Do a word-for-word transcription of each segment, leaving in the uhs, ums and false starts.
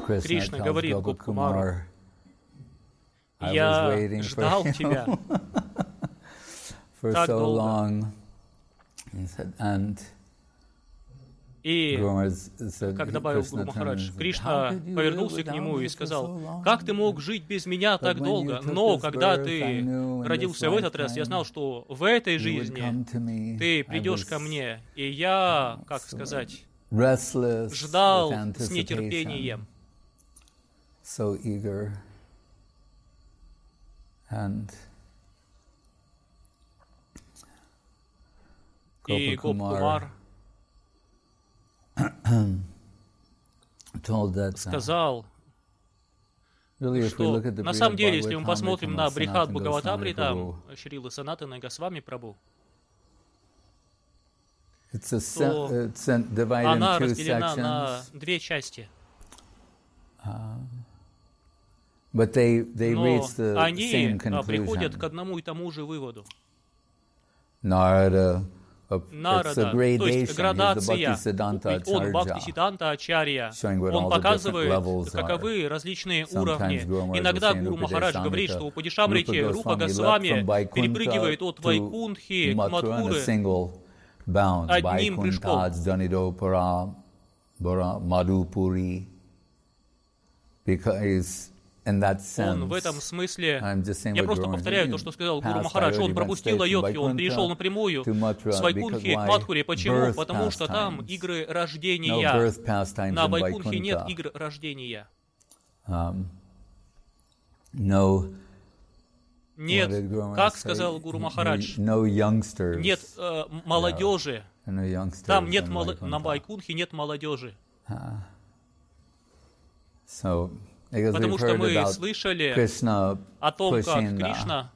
Кришна говорит Гопкумару: «Я ждал тебя так долго». И, как добавил Гуру Махарадж, Кришна повернулся к нему и сказал: «Как ты мог жить без меня так долго? Но когда ты родился в этот раз, я знал, что в этой жизни ты придешь ко мне». И я, как сказать, ждал с нетерпением. И Гопкумар сказал, что на самом деле, если мы посмотрим на Брихад Бхагаватамритам Шрилы Санатаны Госвами Прабху, то она разделена на две части. Но они приходят к одному и тому же выводу. Нарада, Нарада, то есть градация, он Бхактисиддханта Ачарья, он показывает, каковы различные уровни. Иногда Гуру Махарадж говорит, что у Падишамрити Рупа Госвами перепрыгивает от Вайкунтхи к Мадхуры одним прыжком. Он в этом смысле, я просто повторяю то, что сказал Гуру Махарадж, он пропустил Айодхи, он перешел напрямую с Вайкунтхи к Мадхуре. Почему? Потому что там игры рождения. На Вайкунтхе нет игр рождения. Нет, как сказал Гуру Махарадж, нет э, молодежи. Там нет мол... на Вайкунтхе нет молодежи. Потому что мы слышали о том, как Кришна,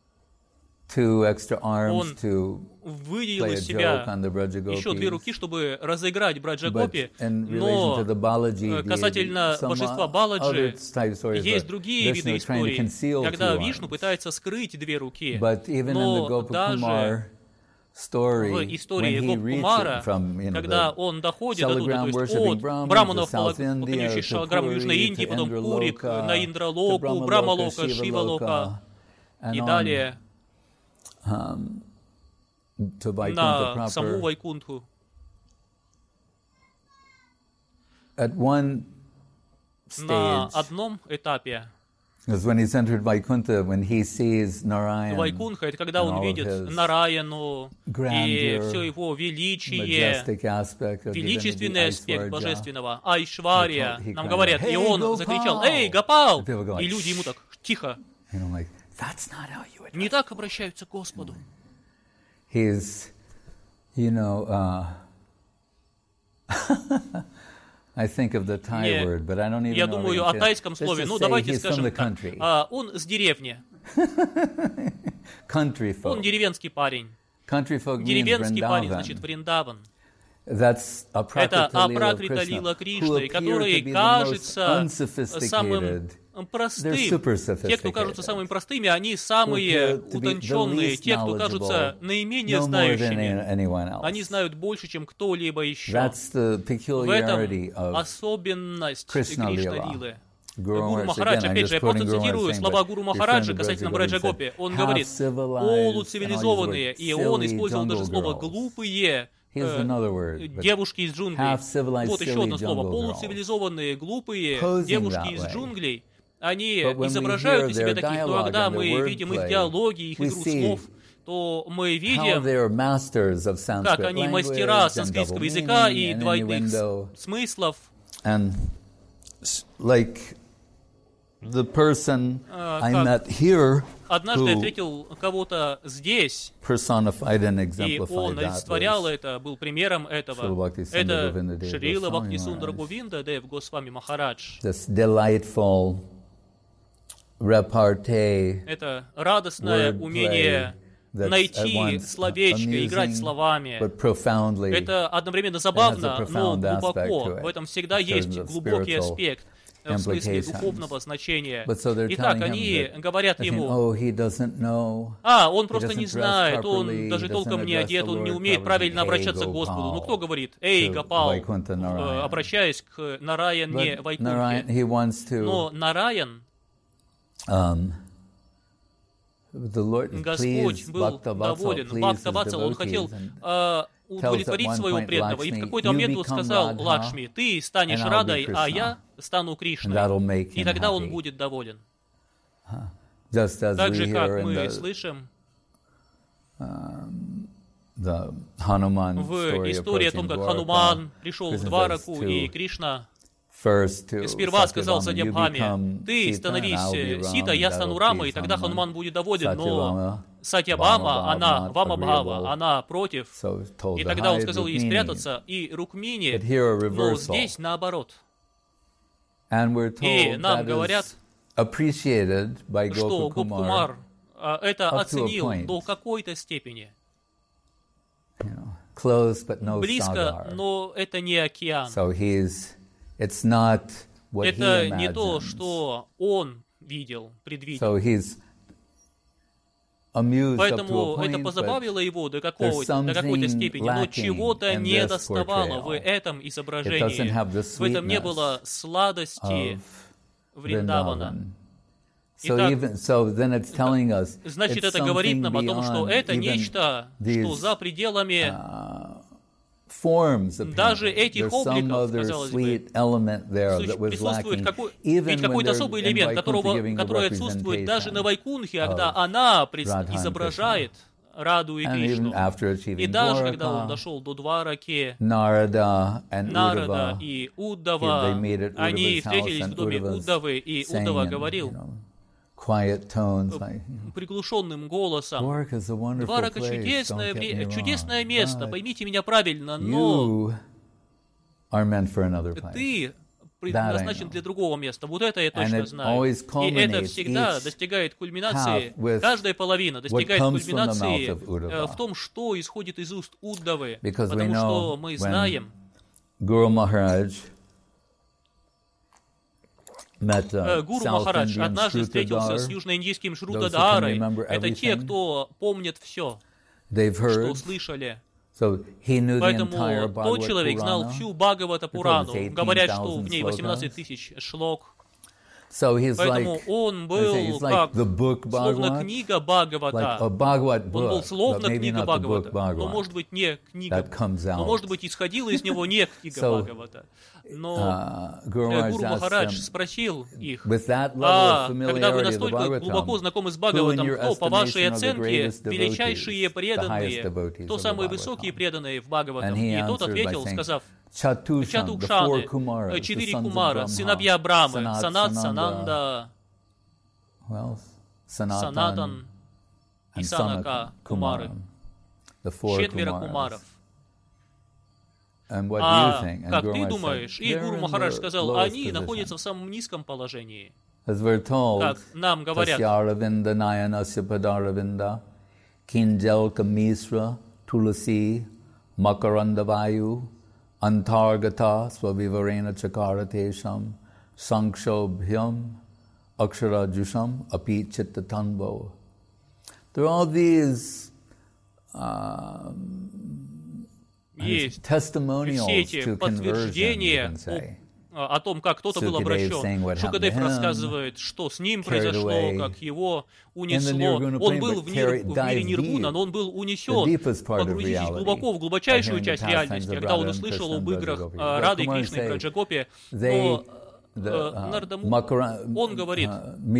он выделил из себя еще две руки, чтобы разыграть Браджагопи, но касательно божества Баладжи есть другие виды историй, когда Вишну пытается скрыть две руки, но даже в истории Гопкумара, когда он доходит оттуда, то есть от браманов, поклоняющих шалаграмму Южной Индии, потом Пурик, на Индралоку, Брамалока, Шивалока и далее на саму Вайкунтху. На одном этапе Вайкунтха, это когда он видит Нараяну и все его величие, величественный аспект божественного, Айшвария. Нам говорят, и он закричал: «Эй, Гопал!» И люди ему так: «Тихо! Не так обращаются к Господу». I think of the Thai Не, word, but I don't even я know думаю what о тайском слове. Ну, давайте скажем так. А, он с деревни. Country folk. Он деревенский парень. Country folk Деревенский means парень, Vrindavan. значит, Вриндаван. That's Это Апракрита Лила Кришны, который кажется самым простым. Те, кто кажутся самыми простыми, они самые утонченные. Те, кто кажутся наименее знающими, они знают больше, чем кто-либо еще. В этом особенность Кришна Лилы. Гуру Махарадж, опять же, я просто цитирую слова Гуру Махараджа касательно Браджагопи. Он говорит: полуцивилизованные, и он использовал даже слово «глупые», девушки из джунглей. Вот еще одно слово. Полуцивилизованные, глупые девушки из джунглей. Они изображают из себя таких, но когда мы видим их диалоги, их игру слов, то мы видим, как они мастера санскритского языка и двойных смыслов. The person I met here, однажды я встретил кого-то здесь, и он олицетворял это, был примером этого. Это Шрила Бхактисундара Говинда Дев Госвами Махарадж. Это радостное умение найти словечко, играть словами. Это одновременно забавно, но глубоко. В этом всегда есть глубокий аспект. в смысле духовного значения. Итак, они говорят ему, а, он просто не знает, он даже толком не одет, он не умеет правильно обращаться к Господу. Ну, кто говорит, эй, Гопал, обращаясь к Нараян, не Вайкунтхе. Но Нараян, Господь был доволен, Бхакта-ватсала, он хотел удовлетворить своего преданного. И в какой-то момент он сказал Лакшми, ты станешь Радой, а я стану Кришной. И тогда он будет доволен. Так же, как мы слышим в истории о том, как Хануман пришел в Двараку, и Кришна сперва сказал Сатьябхаме, ты становись Сита, я стану Рамой, и тогда Хануман будет доволен, но Сатьябхама, она Вамабхава, она против, и тогда он сказал ей спрятаться, и Рукмини, но здесь наоборот. И нам говорят, что Гопкумар это оценил до какой-то степени. Близко, но это не океан. It's not what это he не то, imagines. что он видел, предвидел. So he's amused Поэтому up to a point, это позабавило его до, какого-то, до какой-то степени, но чего-то не доставало в этом изображении. В этом не было сладости Вриндавана. So even, so then it's telling us, значит, it's это говорит нам о том, что beyond это even нечто, these, что за пределами uh, forms of даже pain. этих There's some обликов, other казалось sweet бы, element there that was присутствует lacking. какой, Even ведь when какой-то they're особый in элемент, Vaikuntha которого, giving a который отсутствует даже на Вайкунтхе, когда она пред, изображает Раду и Кришну. И даже когда он дошел до Двараки, Нарада Нарада и Уддава, они встретились в доме Уддавы, и Уддава говорил quiet tones, like, приглушенным голосом, Дварака чудесное, чудесное место, wrong, поймите меня правильно, но ты предназначен для другого места. Вот это я точно знаю. И это всегда достигает кульминации, каждая половина достигает кульминации в том, что исходит из уст Уддавы. Потому что мы знаем, Гуру Махарадж Гуру Махарадж однажды встретился с южноиндийским Шрудадхарой. Это те, кто помнят все, что слышали. So he knew Поэтому the entire тот человек знал всю Бхагавата Пурану. Говорят, что в ней восемнадцать тысяч шлок. So Поэтому like, он был like как словно Bhagavad, книга Бхагавата. Like он был словно книга Бхагавата, но может быть не книга, но может быть исходила из него не книга so, Бхагавата. Но uh, Гуру Махарадж спросил их, а когда вы настолько глубоко знакомы с Бхагаватом, кто, по вашей оценке, величайшие преданные, кто самые высокие преданные в Бхагаватам? И тот ответил, сказав, Чатукшаны, четыре Кумара, сыновья Брамы, Санат, Сананда, Санатан и Санака Кумары, четверо Кумаров. А как ты думаешь, и Гуру Махарадж сказал, они находятся в самом низком положении. Как нам говорят, Antargata swavivarena chakaratesham sankshobhyam aksharajusham api chittatanvo. There are all these um, testimonials to conversion, you can say. О том, как кто-то был обращен. Шукадев рассказывает, что с ним произошло, как его унесло. Он был в, нир, в мире Ниргуна, но он был унесен, погрузившись глубоко в глубочайшую часть реальности, когда он услышал об играх Рады, Кришны и Браджагопи. Но Нардаму, он говорит,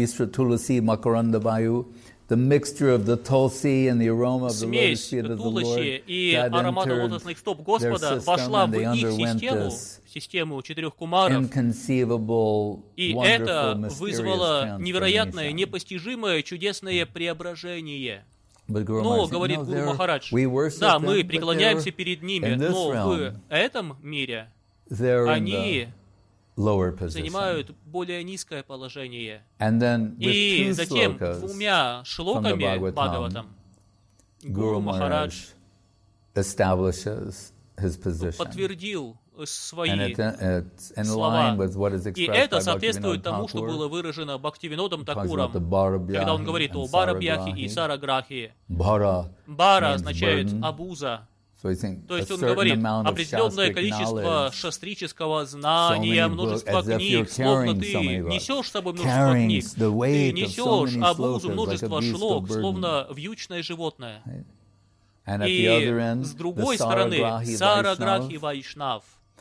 смесь Туласи и аромата лотосных стоп Господа вошла в их систему, систему четырех кумаров, и это вызвало невероятное, непостижимое, чудесное преображение. Но, говорит Гуру Махарадж, да, мы преклоняемся перед ними, но в этом мире они занимают более низкое положение. И затем двумя шлоками Бхагаватам Гуру Махарадж подтвердил свои слова. И это соответствует тому, что было выражено Бхактивинодом Такуром, когда он говорит о Барабьяхе и Сараграхе. Бара означает обуза. То есть он говорит, определенное количество шастрического знания, множество книг, словно ты несешь с собой множество книг, ты несешь обузу множества шлок, словно вьючное животное. И с другой стороны, Сараграхи Вайшнав.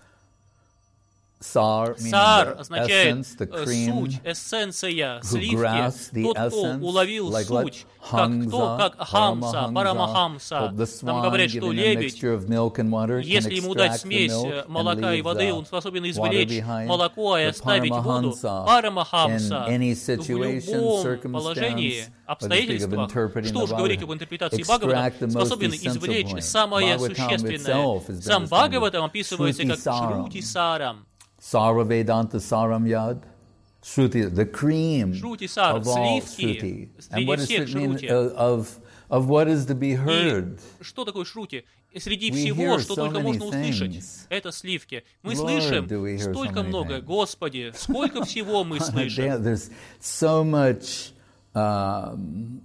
Сар означает суть, эссенция, сливки, тот, кто уловил суть, как кто, как Хамса, Парамахамса. Нам говорят, что лебедь, если ему дать смесь молока и воды, он способен извлечь молоко и оставить воду. Парамахамса в любом положении, обстоятельствах, что уж говорить об интерпретации Бхагавата, способен извлечь самое существенное. Сам Бхагаватам описывается как Шрути Сарам. Sara Vedanta Saram Yad, Shruti, the cream of all Shruti. And what does it mean of, of what is to be heard? Что такое Шрути? Среди всего, что только можно услышать, это сливки. Мы слышим столько много. Господи, сколько всего мы слышим. There's so much, um,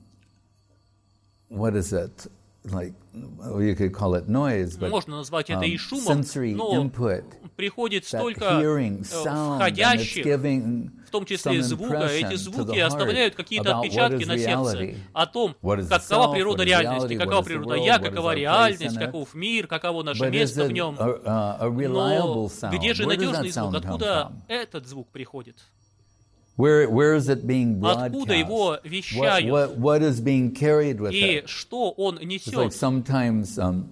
what is it? Like, you could call it noise, but можно назвать это и шумом, sensory но input, приходит столько входящих, в том числе звука. Эти звуки оставляют какие-то отпечатки на сердце о том, какова природа реальности, какова природа я, какова реальность, каков мир, каково наше место в нем. Но где же надежный звук? Откуда этот звук приходит? Where, where is it being broadcast? Откуда его вещают? What, what, what is being carried with И it? что он несет? Like sometimes, um,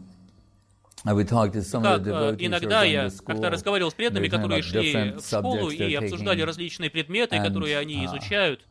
I would talk to some of the devotees иногда who are я going to school, как-то разговаривал с преданными, they're talking которые about шли different в школу subjects и they're обсуждали taking. различные предметы, And, которые они uh, изучают.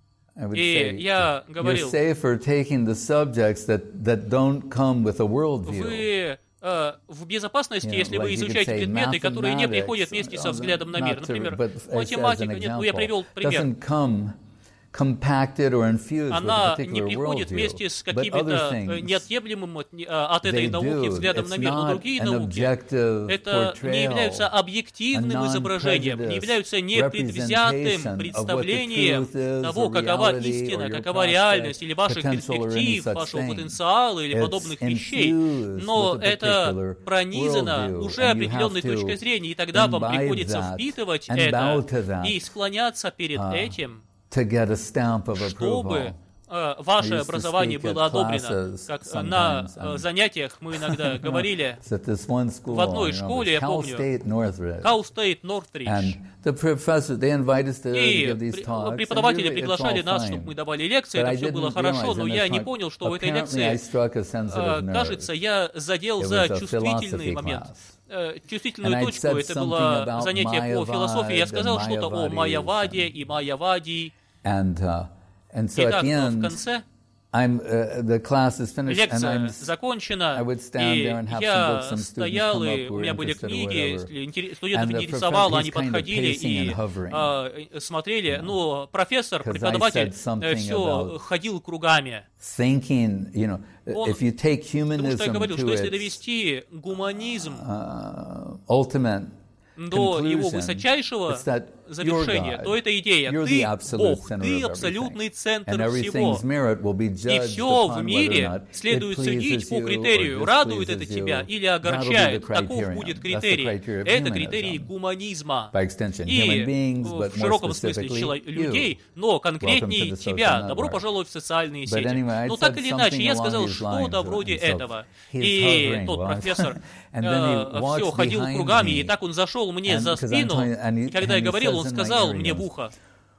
I would И say, я you're говорил, safer taking the subjects that, that don't come with a worldview. вы э, в безопасности, Yeah, если like вы you could изучаете say предметы, которые не mathematics, приходят вместе со взглядом на мир. not to- Например, but as- as an математика, нет, ну я example, привел пример. doesn't come compacted or infused with a Она не particular приходит worldview. вместе с But какими-то other э, things, неотъемлемым от, э, от этой they науки do. взглядом It's на мир. Но not другие an науки objective это не portrayal, являются объективным a изображением, не являются непредвзятым representation of what the представлением truth is, того, or какова reality, истина, or your какова реальность, prospect, или ваших potential, or any перспектив, such вашего thing. потенциала или It's подобных вещей. infused Но with a это particular пронизано worldview, уже and you определенной have to точкой зрения, и тогда вам imbibe приходится that впитывать and это bow to that, и склоняться перед uh, этим, to get a stamp of чтобы approval. э, ваше I used to образование speak было at одобрено. classes Как sometimes, на э, and- занятиях мы иногда говорили It's at this one school, в одной you know, школе, я Cal помню, State Northridge. Cal State Northridge. And the professor, they invite us to И give these при- talks. and преподаватели really, it's приглашали all нас, fine. чтобы мы давали лекции, But это I все было didn't хорошо, realize но in я this не talk, понял, что в этой apparently I лекции, struck a sensitive э, nerve. кажется, я задел It за was a чувствительный philosophy момент. class. Э, And Чувствительную I'd точку, said это something было about занятие по философии. Я Mayavad сказал and что-то о Mayavadis Майяваде and- и Майявадии. And, uh, and so Итак, at the в end, конце I'm, uh, the class is finished, and лекция I'm, закончена, I would stand и there and have some я books, some students стоял, come и up who у were меня были interested or книги, whatever. если интерес- студентов And the интересовало, professor, они he's kind of подходили pacing и and hovering. э, смотрели. Ну, профессор, 'Cause I преподаватель said something все about ходил кругами. Thinking, you know, Он- if you take Потому что я humanism говорил, что to если its довести гуманизм uh, ultimate до его conclusion, высочайшего it's that завершения, you're то это идея. You're Ты the absolute Бог, center ты of абсолютный everything. центр And всего. everything's merit will be И judged все upon в whether or мире not следует it судить pleases по you or критерию, радует это displeases тебя you. или That'll be the огорчает. Таков criterion. будет That's the критерий. criteria of Это humanism. критерий гуманизма. By extension, И human beings, but в more широком смысле specifically чело- you. людей, но конкретнее Welcome to the тебя. social Добро network. пожаловать в социальные But сети. anyway, I Ну said так или иначе, something я along сказал these что-то lines, вроде and so этого. he's И hovering, тот well, профессор and then he э, walks все ходил behind кругами, me. и так он зашел мне And за because I'm спину, telling- and he- и когда and я he говорил, says он in my сказал ear, мне he в goes, ухо.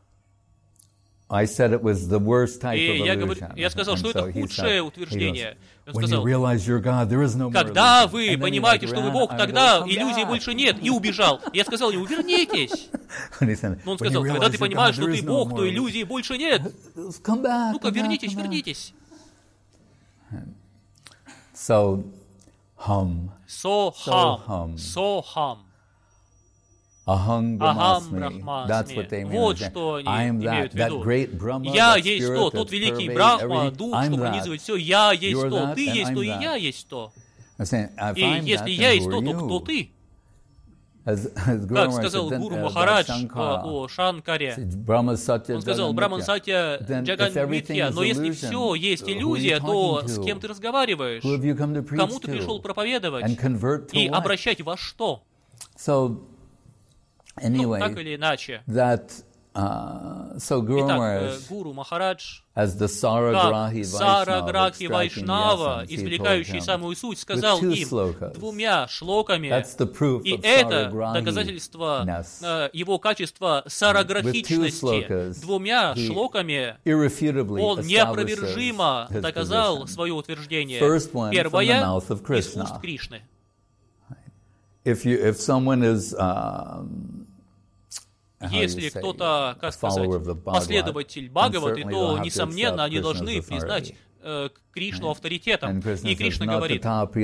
I said it was the worst type И of я, говорю, illusion. я сказал, And что so это he худшее said- he утверждение. Он goes, When you сказал, realize you're God, there is no more когда illusion. вы And then he понимаете, like что вы ran, Бог, I go, тогда "Come иллюзий back." больше нет, и убежал. Я сказал ему, вернитесь. And he said, Но он "When you сказал, когда realize ты you're понимаешь, God, что there ты is no Бог, more то illusion." иллюзий больше нет. Come back, Ну-ка, come back, вернитесь, come back. вернитесь. So, hum. Сохам. hum. Сохам. Aham Ахам Brahmasmi. That's what they Брахмасми. mean. Вот They're saying, что они I am имеют that, в that виду. great Brahma, Я that есть spirit то, that тот великий pervades Брахма, everything. дух, I'm что that. пронизывает все. Я есть You're то, that, ты and есть I'm то, и that. я есть то. I'm saying, if И I'm если that, я then есть who то, are то кто you? ты? Как сказал Гуру Махарадж о Шанкаре, он сказал: Брахман Сатья Джаган Митья, но если все есть иллюзия, то с кем ты разговариваешь? Кому ты пришел проповедовать и обращать во что? Ну, так или иначе. Uh, so Guru Итак, Maharaj, Гуру Махарадж, as the Saragrahi как Сараграхи Вайшнава, извлекающий самую суть, сказал им двумя шлоками, и это доказательство uh, его качества сараграхичности. Двумя шлоками он неопровержимо доказал свое утверждение. Первое из уст Кришны. If you, if someone is, um, Если кто-то, как сказать, последователь Бхагаваты, то, несомненно, они должны признать э, Кришну авторитетом. И Кришна говорит: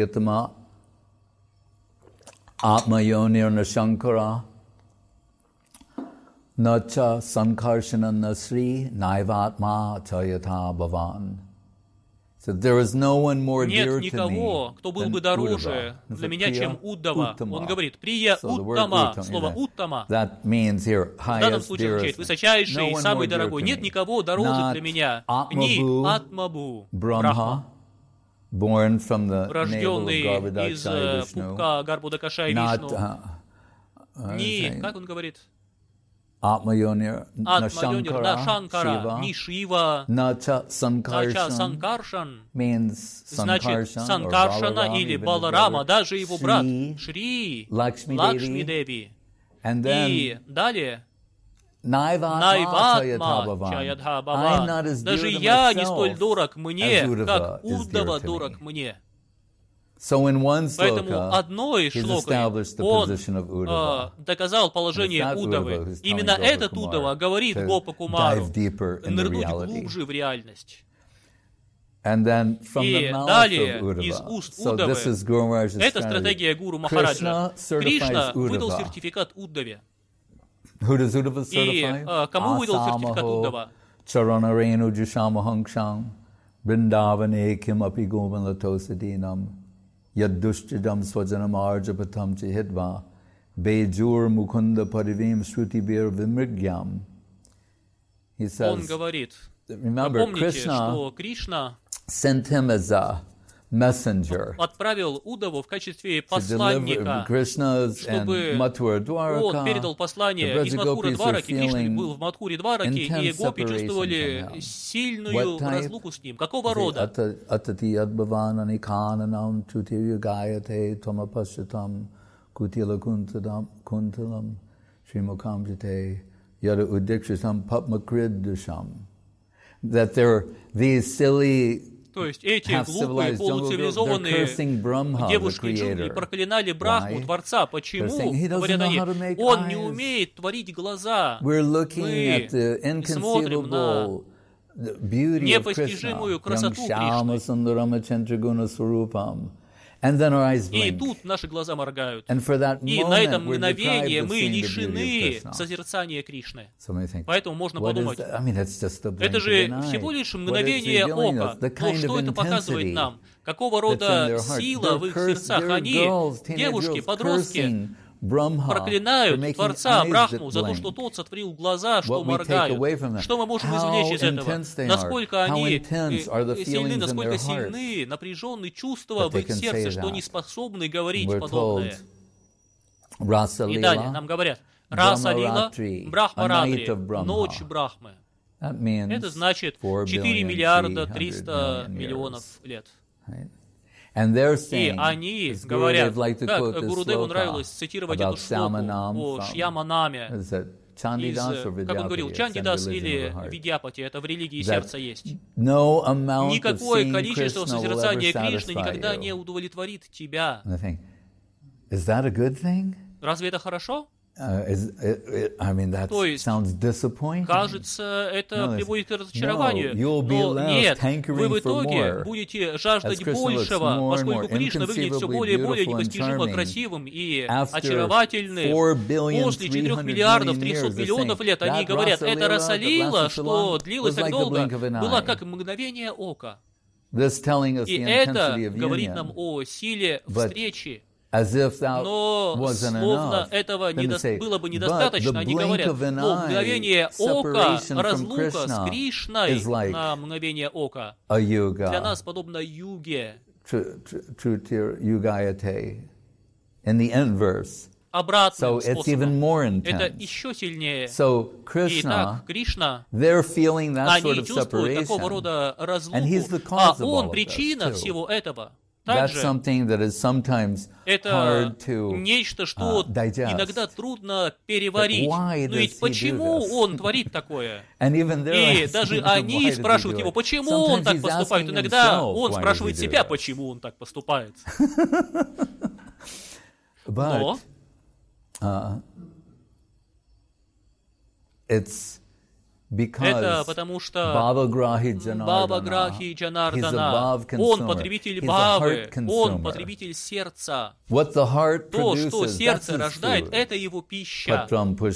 нет никого, кто был бы дороже для меня, чем Уддава. Он говорит: Прия Уттама. Слово Уттама в данном случае означает высочайший, самый дорогой. Нет никого дороже для меня. Ни Атмабу, Брахма, рожденный из пупка Гарбудакашай Вишну, ни, как он говорит, Атмайонир, на Шанкара, ни Шива, Нача Санкаршан, значит Санкаршана или Баларама, даже его брат Шри, Лакшми Деви. И далее Найватма Чаядха Бава. Даже я не столь дорог мне, как Уддава дорог мне. So in one Поэтому одной шлокой он э, доказал положение Уддавы. Именно этот Уддава говорит Гопа Кумару нырнуть глубже в реальность. И далее из уст Уддавы, это стратегия Гуру Махараджа, Кришна выдал сертификат Уддаве. И э, кому выдал сертификат Уддава? Charanarenu Jishamahangsham Vrindavane Kim Api Govinlatosadinam Yadushchidam Swajanam Arjapatam Chihidva Bejur Mukunda Parivim Shrutibir Vimrigyam. Он говорит, помните, что Кришна отправил Уддаву в качестве посланника, чтобы он передал послание из Мадхура Двараки. Кришна был в Мадхуре Двараки, и гопи чувствовали сильную разлуку с ним. Какого рода? That there these silly То есть эти глупые, полуцивилизованные девушки джунгли проклинали Брахму, Творца. Почему? Говорят они, он не умеет творить глаза. Мы смотрим на непостижимую красоту Кришны. И тут наши глаза моргают. И на это мгновение мы лишены созерцания Кришны. Поэтому можно подумать, это же всего лишь мгновение ока. Но что это показывает нам? Какого рода сила в их сердцах? Они, девушки, подростки, проклинают Творца Брахму за то, что тот сотворил глаза, что моргают. Что мы можем извлечь из этого? Насколько они сильны, насколько сильны напряженные чувства в их сердце, что они способны говорить подобное. И далее нам говорят, Раса Лила, Брахма Ратри, ночь Брахмы. Это значит четыре миллиарда триста миллионов лет. И они говорят, как Гурудеву нравилось цитировать эту шлоку о Шьяманаме, из, как он говорил, Чандидас или Видьяпати, это в религии сердца есть. Никакое количество созерцания Кришны никогда не удовлетворит тебя. Разве это хорошо? Uh, is, it, I mean, that То есть, sounds disappointing. Кажется, это no, приводит к разочарованию. No, Но нет, вы в итоге будете жаждать большего, поскольку Кришна выглядит все более и более непостижимо красивым и очаровательным. После четырёх миллиардов трехсот миллионов лет они говорят, это Раса-лила, что длилось так долго, было как мгновение ока. И это говорит нам о силе встречи Но словно этого недо... было бы недостаточно, они говорят, но мгновение ока, разлука с Кришной на мгновение ока для нас подобно юге. Обратным so способом. Это еще сильнее. So Krishna, Итак, Кришна, they're feeling that они sort of чувствуют такого рода разлуку, а Он причина всего этого. Также это нечто, что uh, иногда трудно переварить. Но ведь почему Он творит такое? И даже они спрашивают Его, почему Он так поступает. Иногда Он спрашивает себя, почему Он так поступает. Но Uh, it's это потому что Бхаваграхи Джанардана, Он потребитель бхавы, Он потребитель сердца. То, что сердце рождает, это Его пища.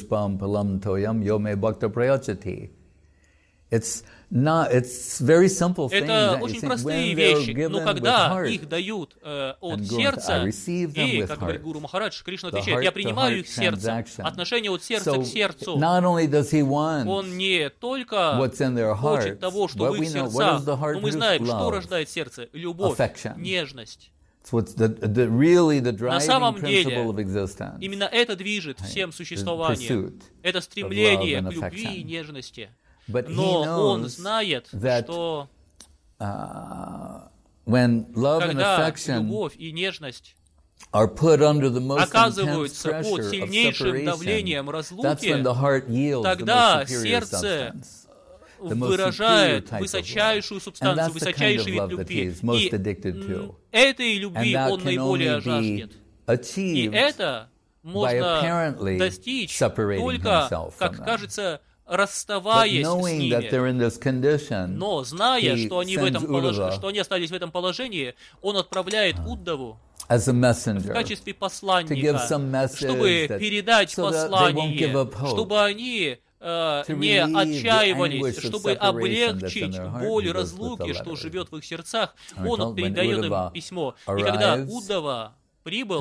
It's not, it's very simple things. Это очень простые вещи, но когда их дают э, от сердца, и, как говорит Гуру Махарадж, Кришна отвечает, я принимаю их сердцем, отношение от сердца so, к сердцу. Он не только хочет того, что в их сердцах, но мы знаем, что рождает сердце. Любовь, affection. Нежность. The, the, really the На самом деле, именно это движет всем существованием. Это стремление к любви и нежности. Но он знает, что uh, when love and когда affection любовь и нежность are put under the most оказываются intense под pressure сильнейшим of давлением separation, разлуки, that's when the heart yields тогда the most superior сердце substance, выражает высочайшую субстанцию, высочайший вид любви. И этой любви он наиболее жаждет. И это можно достичь только, как кажется, расставаясь с ними, но зная, что они, в этом полож... что они остались в этом положении, он отправляет Уддаву в качестве посланника, чтобы передать послание, чтобы они э, не отчаивались, чтобы облегчить боль разлуки, что живет в их сердцах. Он передает им письмо. И когда Уддава прибыл,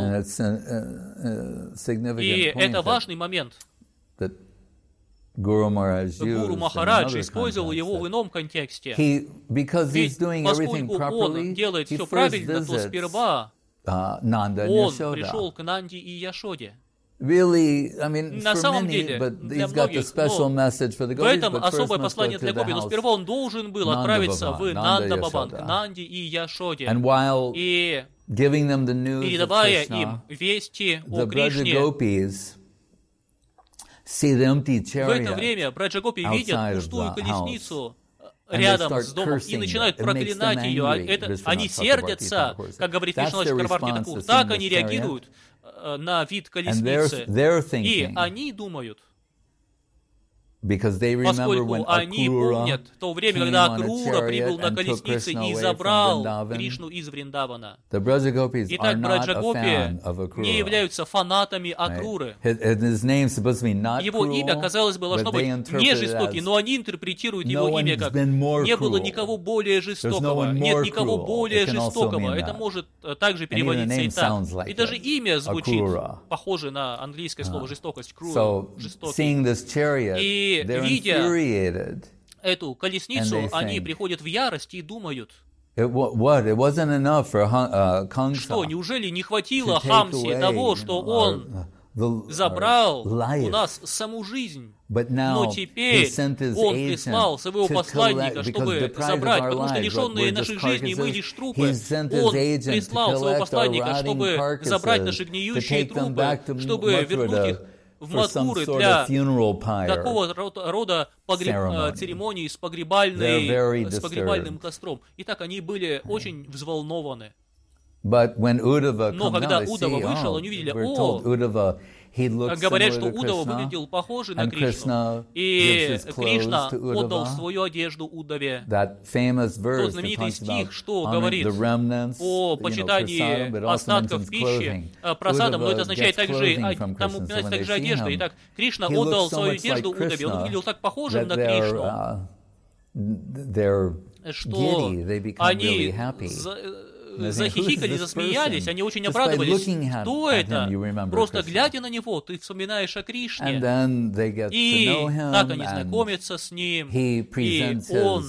и это важный момент, Гуру Махарадж использовал его в ином контексте. Ведь поскольку он делает все правильно, то сперва он пришел к Нанди и Яшоде. Really, I mean, На самом деле, для многих, в этом особое послание для гопи, но сперва он должен был отправиться в Нанда-Баван, к Нанди и Яшоде, и передавая им вести о Кришне. В это время Браджагопи видят пустую колесницу рядом с домом и начинают проклинать ее. Это, они сердятся, как говорит Вишнавач Чакраварти Такур. Так они реагируют на вид колесницы. И они думают, поскольку они помнят то время, когда Акрура прибыл на колеснице и забрал Кришну из Вриндавана. Итак, Браджагопи не являются фанатами Акруры. Его имя, казалось бы, должно быть не жестоким, но они интерпретируют его имя как «не было никого более жестокого», «нет никого более жестокого». Это может также переводиться и так. И даже имя звучит похоже на английское слово «жестокость», «cruel», «жестокий». И И, видя эту колесницу, они приходят в ярость и думают, It, what? It wasn't enough for, uh, Kamsa что, неужели не хватило Хамсе того, что он забрал у нас саму жизнь? Но теперь он прислал своего посланника, чтобы забрать, потому что лишенные нашей жизни мы лишь трупы. Он прислал своего посланника, чтобы забрать наши гниющие трупы, чтобы вернуть их в Мадхуры для такого рода погреб... церемонии с, погребальной... с погребальным костром. Итак, они были очень взволнованы. Но когда Удава вышел, они увидели, о, говорят, что Удава выглядел похоже на Кришну. И Кришна отдал свою одежду Удаве. Тот знаменитый стих, что говорит о почитании остатков пищи просадом, но это означает также, там упоминается также одежда. Итак, Кришна отдал свою одежду Удаве. Он выглядел так похожим на Кришну, что они захихикали, засмеялись, они очень обрадовались. Кто это? Просто глядя на него, ты вспоминаешь о Кришне. И так они знакомятся с ним, и он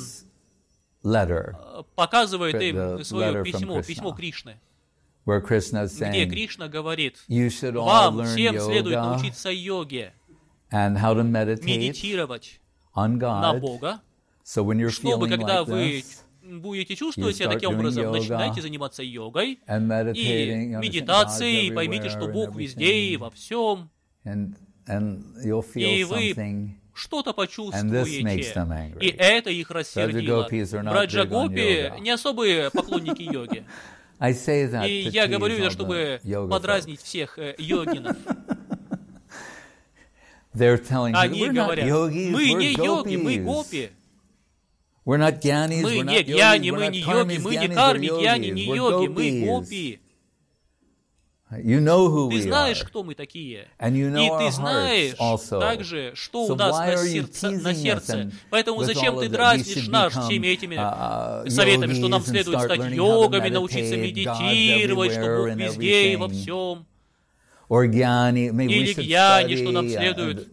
показывает им свое письмо, письмо Кришны, где Кришна говорит: вам всем следует научиться йоге, медитировать на Бога, чтобы, когда вы будете чувствовать себя таким образом, начинайте заниматься йогой и медитацией, поймите, что Бог везде и во всем, и вы что-то почувствуете, и это их рассердило. Браджа-гопи не особые поклонники йоги. И я говорю это, чтобы подразнить всех э, йогинов. Они говорят: мы не йоги, мы гопи. Мы не гьяни, мы не йоги, мы не карми, гьяни, не йоги, мы гопи. Ты знаешь, кто мы такие, и ты знаешь также, что у нас на сердце, на сердце. Поэтому зачем ты дразнишь нас всеми этими советами, что нам следует стать йогами, научиться медитировать, что Бог везде и во всем, или гьяни, что нам следует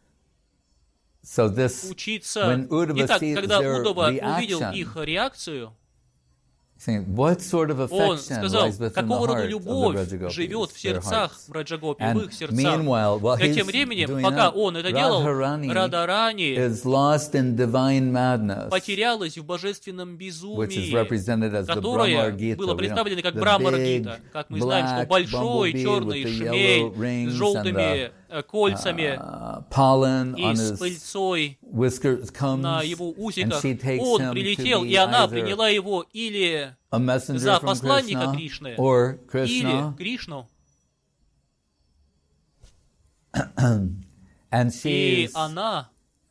учиться. Итак, когда Удава увидел их реакцию, он сказал, какого рода любовь живет в сердцах Браджа-гопи, в их сердцах. И тем временем, пока он это делал, Радхарани потерялась в божественном безумии, которое было представлено как Брахма-гита. Как мы знаем, что большой черный шмель с желтыми кольцами и с пыльцой на его усиках, он прилетел, и она приняла его или за посланника Кришны, или Кришну. И она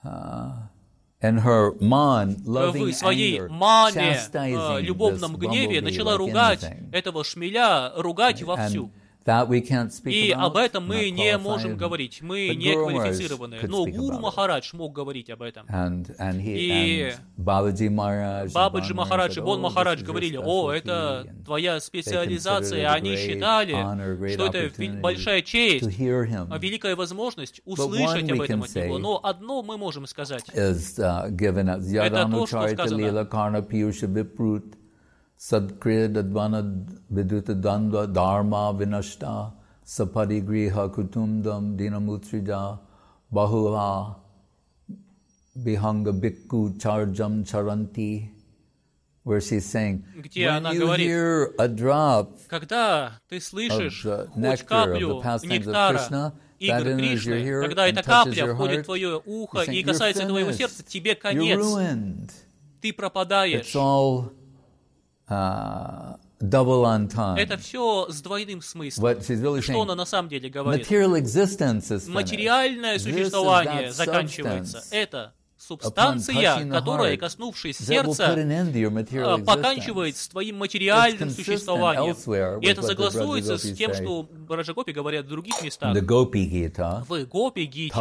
в своей мане, любовном гневе начала ругать этого шмеля, ругать вовсю. И об этом мы не можем говорить, мы не квалифицированы. Но Гуру Махарадж мог говорить об этом. И Бабаджи Махарадж и Бон Махарадж говорили: о, это твоя специализация. Они считали, что это большая честь, великая возможность услышать об этом от него. Но одно мы можем сказать. Это то, что сказано. Sadkriya dadvana viduta dandva dharma vinashta saparigriha kutumdam dinamutrija bahula bihanga bhikkhu charjam charanti, where she's saying, when you hear a drop когда ты слышишь хоть каплю нектара игр Кришны, когда эта капля входит в твое ухо и касается твоего сердца, тебе конец, ты пропадаешь. Uh, double entendre. Это все с двойным смыслом. Really что она на самом деле говорит? Материальное существование заканчивается. Это субстанция, которая, коснувшись сердца, поканчивает с твоим материальным существованием. И это согласуется с тем, что Браджа-гопи говорят в других местах. В Гопи-гите.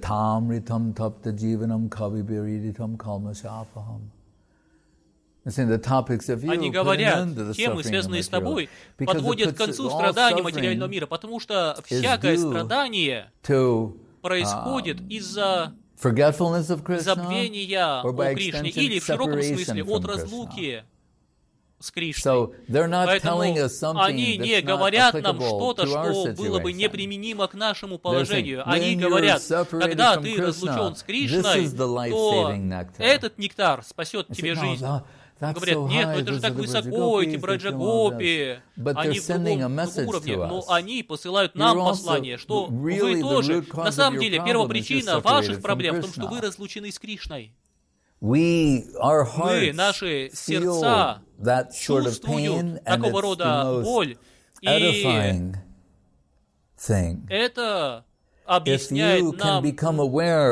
Они говорят, темы, связанные с тобой, подводят к концу страданий материального мира, потому что всякое страдание происходит из-за забвения о Кришне, или в широком смысле от разлуки с Кришной. Поэтому они не говорят нам что-то, что было бы неприменимо к нашему положению. Они говорят, когда ты разлучен с Кришной, то этот нектар спасет тебе жизнь. Говорят, нет, ну это же так высоко, эти Браджа-гопи, они в другом, другом уровне, но они посылают нам послание, что вы тоже, на самом деле, первопричина ваших проблем в том, что вы разлучены с Кришной. Мы, наши сердца, чувствуют такого рода боль, и это объясняет нам максимум,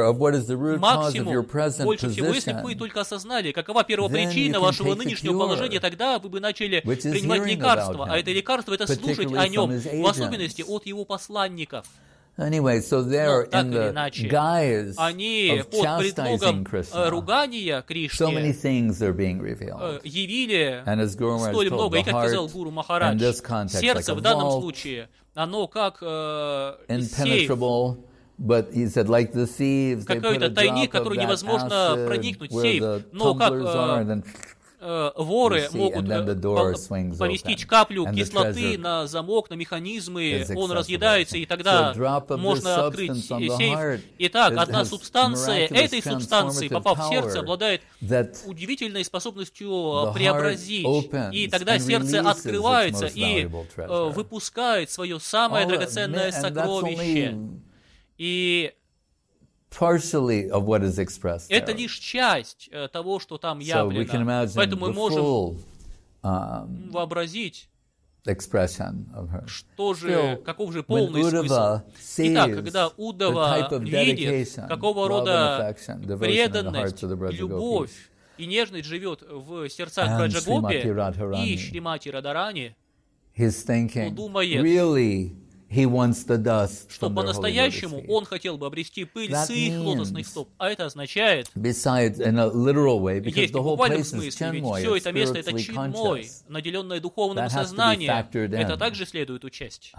больше всего, если бы вы только осознали, какова первопричина вашего нынешнего положения, тогда вы бы начали принимать лекарства, а это лекарство — это слушать о нем, в особенности от его посланников. Anyway, so there, так in или the иначе, guise они of под предлогом chastising Krishna, ругания so Кришне many things are being revealed. явили And as Guru Maharaj столь told, много. И the как сказал heart, Гуру in Махарадж, this context, like сердце a в данном vault, случае, оно как э, сейф, impenetrable, but he said, like the thieves, they put какой-то a тайник, drop of который that невозможно acid проникнуть, where сейф. the Но как tumblers are, э, and then э, воры you see, могут and then the э, door по- swings поместить open, каплю and the кислоты treasure на замок, на механизмы, is он accessible. разъедается, и So a тогда drop of this можно открыть substance on the сейф. heart Итак, is- одна has субстанция miraculous этой субстанции, transformative попав в сердце, power обладает that удивительной способностью the преобразить. heart opens И тогда and сердце releases its открывается most и valuable treasure. э, выпускает свое самое All- драгоценное and that's сокровище. only И partially of what is expressed это there. лишь часть э, того, что там So we can явлено. imagine Поэтому мы the можем full um, вообразить, expression of her. что же, Still, каков же when полный смысл. Uddhава Итак, sees когда the Удава type of видит, dedication, какого love and рода affection, devotion in the преданность, hearts of the Brajagopis, любовь и нежность живет в сердцах And Браджагопи Srimati Radharani, и Шримати Радарани, he's thinking, он думает, really, he wants the dust что from their holy lotus по-настоящему feet. он хотел бы обрести пыль That с их лотосных means- стоп. А это означает, Besides, in a literal way, because есть the в whole буквальном place is смысле, ведь Chinmoy, все it's это место это spiritually Чинмой, conscious. наделенное духовным That has to be сознанием. factored Это in. также следует учесть.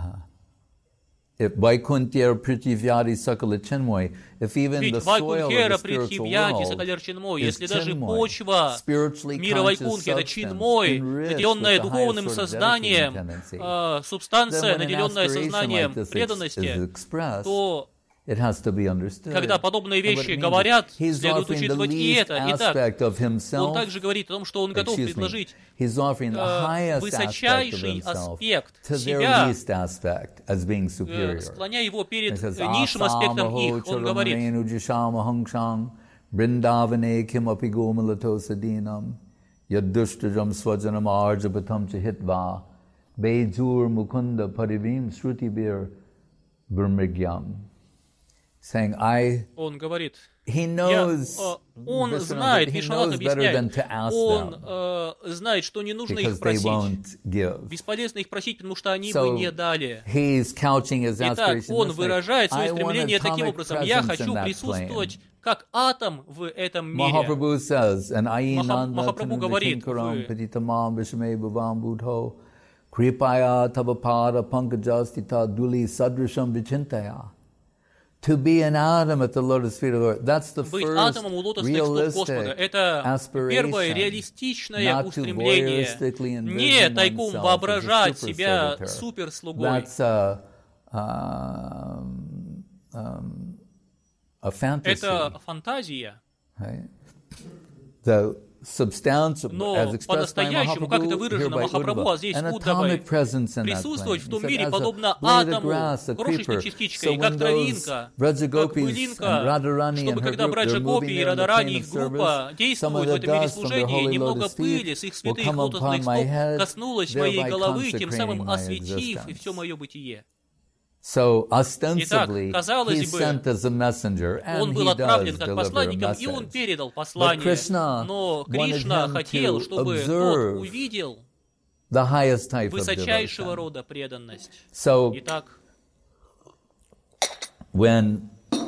If Vaikuntya Prithivyadi Sakala Chinmoy, if even the Ведь soil of Вайкунхера, the spiritual Притхивьяти, world Сакалер Чинмой, is если даже Chinmoy, почва spiritually мира conscious Вайкунхи, это substance, Чинмой, enriched наделенная with the духовным highest sort of сознанием, dedicating tendency, э, субстанция, then when an наделенная aspiration сознанием like this is преданности, expressed, то it has to be understood. когда подобные And what вещи it means говорят, is he's следует offering the учитывать и least это. Итак, aspect of он himself. также говорит о том, что он готов Excuse me. предложить He's offering the э, highest aspect of высочайший himself аспект to their себя, least aspect as being э, superior. склоняя его перед He says, э, низшим аспектом их. Он говорит, Brindavane kimapi gomalato sadinam yaddustajam swajanam arjapatam chahitva bejur mukunda parivim shrutibir brahmigyam. Saying, I, он говорит, he Я, knows, э, он Vishwanath, знает, he Вишванат knows better than объясняет, to ask он them э, знает, что не нужно их because they просить. won't give. Бесполезно их просить, потому что они бы So не дали. he's couching his Итак, aspiration он this way. выражает свое I want стремление таким atomic образом. Я presence хочу in that присутствовать plane. как атом в этом мире. Mahaprabhu says, and I Маха- nanda Махапрабху говорит, tinkaram вы- patitamam vishme bhavam budho kripaya tavapada pankajastita duli sadrasham vichintaya. To be an atom at the lotus feet of the Lord. That's the Быть first атомом у лотосных стоп Господа – realistic это первое aspiration. реалистичное Not to устремление. voyeuristically Не envision тайком oneself as a воображать super себя servitor. суперслугой. That's a, um, um, a fantasy. Это фантазия. Right? The substance, Но as expressed by по-настоящему, как это Mahaprabhu, here выражено by Махапрабху, а здесь Uddhava, an Уддавой, atomic presence in that присутствовать plane. в том He said, мире as a подобно blade of атому, grass, a крошечной creeper. частичкой, So как when those травинка, как Brajagopas and пылинка, Radharani чтобы and her когда group, they're Браджагопи moving и there in the Радарани, plane их of группа service, some of действует в the этом мире dust from their служения, holy немного lotus пыли feet с их will святых come лотосных upon my стоп head, коснулась моей thereby головы, тем самым consecrating my осветив и existence. все мое бытие. So ostensibly, Итак, казалось he's бы, sent as a messenger, and Он был he отправлен does как deliver a посланником, и он message. передал But послание. Krishna Но wanted Кришна him хотел, to чтобы тот observe увидел the highest type of высочайшего devotion. рода преданность. So Итак, when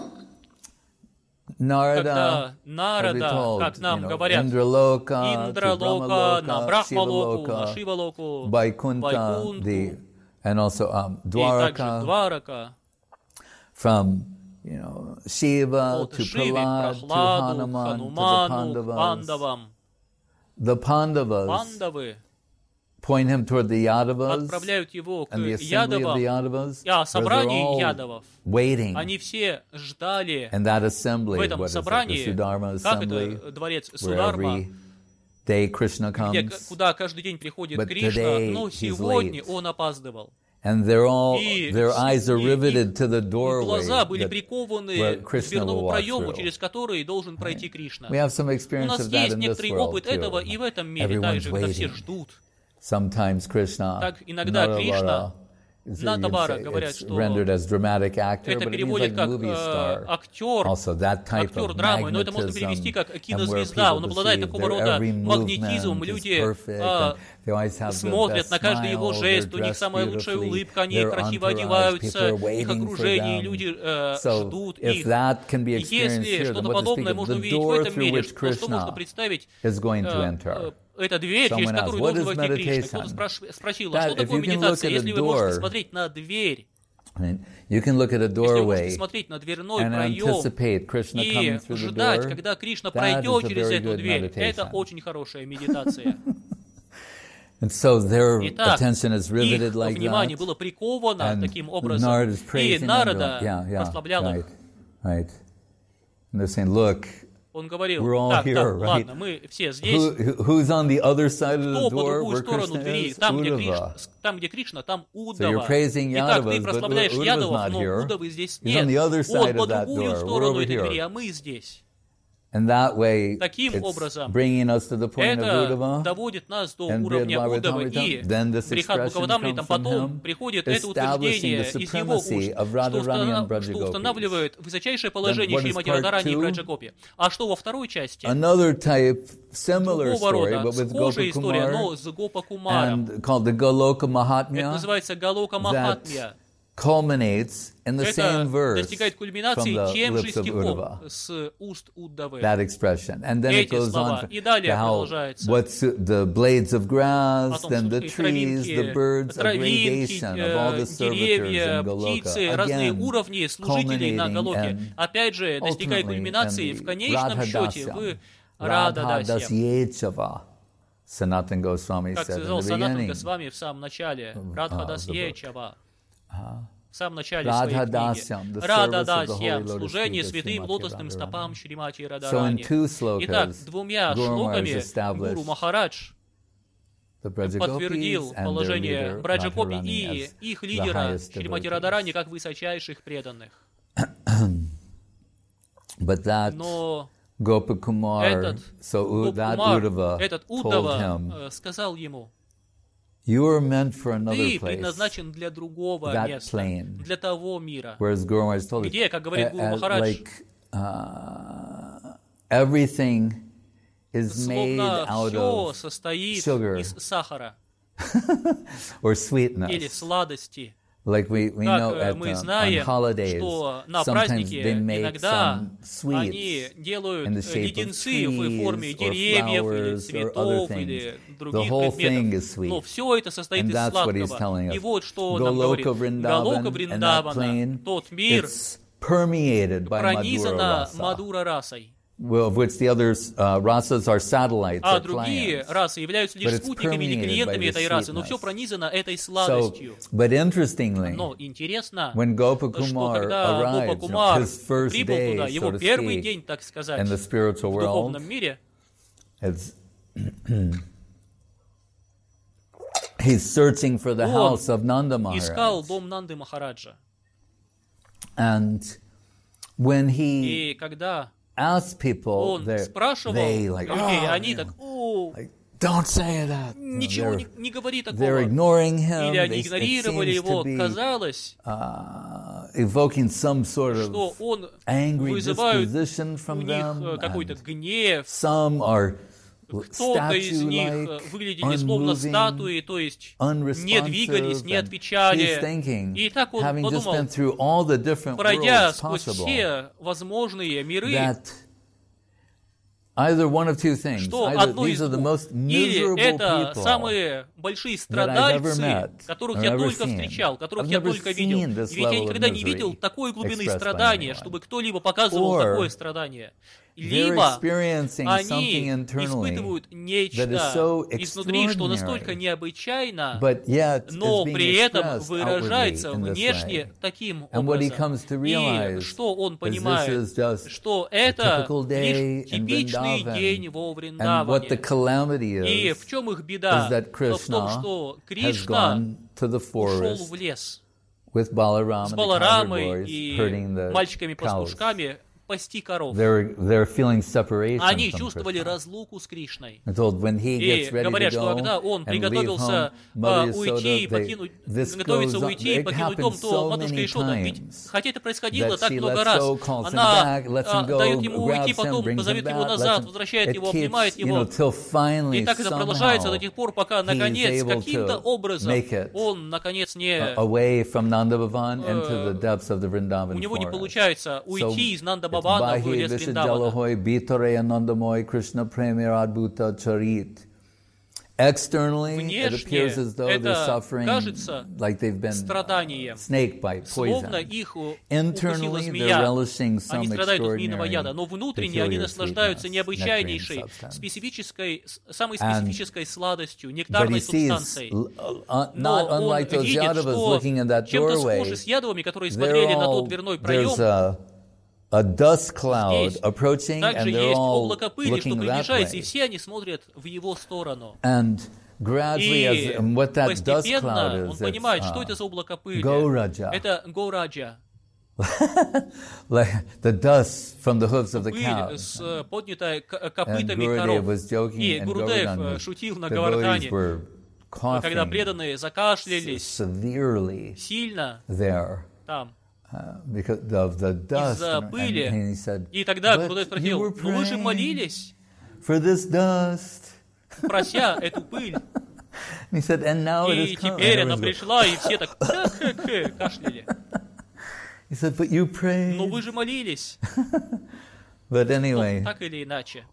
Narada, когда as we Нарада, told, как you нам know, говорят, Indraloka, Индралока, на to Брахмалоку, на Brahmaloka, Шивалоку, Vaikunta, the, Вайкунту, and also um, и также Dwaraka, Дварака, from you know Shiva от to Шиве к Prahlad to Прохладу, Hanuman Хануману, to к the Pandavas. Пандавам. The Pandavas Пандавы point him toward the Yadavas отправляют его к and the assembly of Ядавам, the Yadavas, а where they're собрании all Ядавов. waiting. Они все ждали And that assembly, в what этом is it, the собрании, Sudharma как assembly, это, дворец where Сударма, every day Krishna где, comes, куда каждый день приходит but Кришна, today но he's сегодня late. он опаздывал. And they're all, И their eyes are и- riveted to the их doorway глаза были that, прикованы where к Krishna will дверному walk проему, through. через который должен пройти Кришна. We have some У experience нас of that есть in this некоторый world опыт too. этого и в этом мире Everyone's также, когда все waiting. ждут. Sometimes Krishna, Так иногда Narayana, Кришна на товарах говорят, что actor, это переводят like как э, актер, актер драмы, но это можно перевести как кинозвезда. Он обладает такого рода магнетизмом. Люди э, смотрят на каждый его жест, у них самая лучшая улыбка, они красиво одеваются, их окружение, люди э, ждут их. И если что-то подобное можно увидеть в этом мире, то что можно представить э, э, это дверь, через которую должен войти Кришна. Кто-то спросил, а что такое медитация, если вы можете смотреть на дверь? Если вы можете смотреть на дверной проем и ждать, когда Кришна пройдет через эту дверь, это очень хорошая медитация. Итак, их внимание было приковано таким образом, и Нарада прославлял их. Он говорил, так, here, так, right? ладно, мы все здесь. Who, who's on the other side of the Кто по door, другую сторону двери? Там, где Кришна, там, где Кришна, там Удава. So Итак, ты прославляешь Ядавов, но Удавы здесь нет. Он по другую сторону этой двери, а мы здесь. And that way, Таким образом, это доводит нас до уровня Удавы, и Брихат Бхагаватамритам потом приходит это утверждение из его уст, что, что устанавливает высочайшее положение Шримати Радхарани и Браджагопи. А что во второй части? Другого рода, схожая история, но с Гопа Кумаром. Это называется Галока Махатмья. Culminates in the Это same verse достигает кульминации from the тем же lips of стихом Uddhava. с уст Уддавы. That expression, and then it Эти goes слова. on И далее to how продолжается. what's the blades of grass, О том, then что the травинки, trees, the birds, a травинки, gradation of all the деревья, servitors in Goloka. птицы, разные Again, уровни служителей на Галоке. Опять же, достигая кульминации в конечном счете в Радхадасе. Sanatana Goswami Как said in сказал the Санатан beginning. Госвами в самом начале, Радхадасьечава. В самом начале Radha своей Dasyam, книги. the service Рада of the holy Дасьям, lotus служение feet of святым Srimati лотосным Radharani. стопам Шримати So in Радарани. two slokas, Итак, двумя Guru Maharaj шлоками established Гуру Махарадж the Brajagopis подтвердил and their положение leader, Браджагопи Radharani, и as их the лидера highest Шримати devotees. Радарани как высочайших преданных. But that Но Gopakumar, этот so that Гопкумар, Uddhava этот told Уддава him, э, сказал ему, you were meant for another ты place, предназначен для другого that места, plane. для того мира, Whereas Guru Maharaj told где, как говорит Гуру uh, uh, Махарадж, like, uh, everything is made словно out все of состоит sugar. из сахара or sweetness. или сладости. Like we, we Как know at, мы um, on знаем, holidays, что на sometimes празднике they make иногда some sweets они делают in the shape of леденцы в форме trees or деревьев или flowers or цветов other или things. других The whole thing предметов. is sweet. Но все это состоит And из that's what he's сладкого. telling us. И вот что он нам говорит. Goloka Vrindavan Галока and that Вриндавана, plain, тот мир, it's permeated by Madhura пронизано rasa, Мадура расой. well, of which the other uh, rasas are satellites А or другие clients. расы являются лишь But it's спутниками или permeated клиентами by этой this расы, но все sweetness. пронизано этой So, сладостью. but interestingly, Но интересно, when что Gopakumar когда arrived, Гопа Кумар his first прибыл day, туда, so его to первый speak, день, так сказать, in the spiritual в world, духовном мире, it's he's searching for the Он house of Nanda искал Maharaj. дом Нанды Махараджа. And when he И когда asked people, он they're- спрашивал they like, людей, "Oh, они you так, know, о, like, don't say that. You know, ничего they're, не, не говори they're такого. ignoring him. Или они They, it игнорировали seems его. to be Казалось, uh, evoking some sort что of он angry вызывает disposition у from них them. э, какой-то and гнев. Some are Кто-то из них э, statue-like, выглядели словно unmoving, статуи, то есть не двигались, unresponsive, не and he's отвечали. thinking, И так он having just подумал, been through all the different пройдя worlds сквозь possible, все возможные миры, that either one of two things, что either одно these из are the двух. most Или miserable это people самые большие that I've ever страдальцы, met которых or я ever только seen. встречал, которых I've я never только seen видел. this Ведь я level of никогда не misery видел такой глубины expressed by страдания, anyone. чтобы кто-либо показывал Or такое страдание. they're Либо experiencing они something internally испытывают that is нечто so изнутри, что extraordinary, настолько необычайно, but yet но is being при этом expressed выражается outwardly in this внешне way. таким And what he образом. comes to И realize что он is this понимает, is just что a это typical day лишь in типичный Vrindavan. день во And what the Вриндаване. calamity И is, в чем их is беда? that В том, Krishna что has Кришна gone to the ушел forest в лес with Balaram с and the cowherd Баларамой boys и herding the cows. мальчиками-пастушками, пасти коров. They're, they're feeling separation Они from чувствовали Krishna. разлуку с Кришной. And told when he И gets ready говорят, to что go когда он and leave приготовился home, Mother uh, уйти, Yasoda, покинуть, they, готовится this goes уйти, on, покинуть it дом, happens то so матушка many Ишода, ведь times хотя это происходило that так she много lets раз, go, calls him она back, lets а, him go, дает ему уйти, grabs him, потом brings him позовет его back, назад, lets him- возвращает it его, keeps, обнимает you know, его. till finally, И так это продолжается до somehow, тех пор, пока, he is наконец, able каким-то to образом make it он, наконец, не... away from Nanda Bhavan into the depths of the У Vrindavan него не forest. получается уйти из It's Нанда-Бавана в Bahi лес Вриндавана. Vishajalahoy Bhitare Anandamoy Krishna Premier Adbhuta Charit. Externally, it appears as though they're suffering like they've been snake bite, Словно poison. их укусила Internally, they're змея. relishing Они some страдают от змеиного яда, extraordinary но внутренне они peculiar наслаждаются sweetness, необычайнейшей, nectarine substance. специфической, самой And- специфической сладостью, But he нектарной sees, субстанцией. uh, uh, Но not он unlike those видит, Yadavas что looking in that чем-то doorway, схожи с ядовами, которые they're смотрели на all, тот дверной there's проем. a, a dust cloud Здесь approaching, также and they're есть all облако пыли, что looking that приближается, и way. все они смотрят в его сторону. And gradually, И as, and what that dust cloud постепенно он is, понимает, it's, что uh, это за облако пыли. Гораджа. Это Гораджа. like the dust from the hooves of the Пыль, cows. с, поднятая к- And копытами Gurudev коров. was joking, И and Гурудев Govardhan э, was- шутил на the Говардхане, devotees were когда coughing преданные закашлялись severely сильно there там. uh, because of the dust. Из-за And, пыли. and he said, И тогда "But Гурудев you спросил, were ну вы же praying молились, for this dust." прося эту пыль. And he said, "And now it И has come." теперь And она everyone's like, пришла, и все так «Хэ-хэ-хэ», кашляли. He said, "But you prayed." Но вы же молились. But Ну, anyway, так или иначе.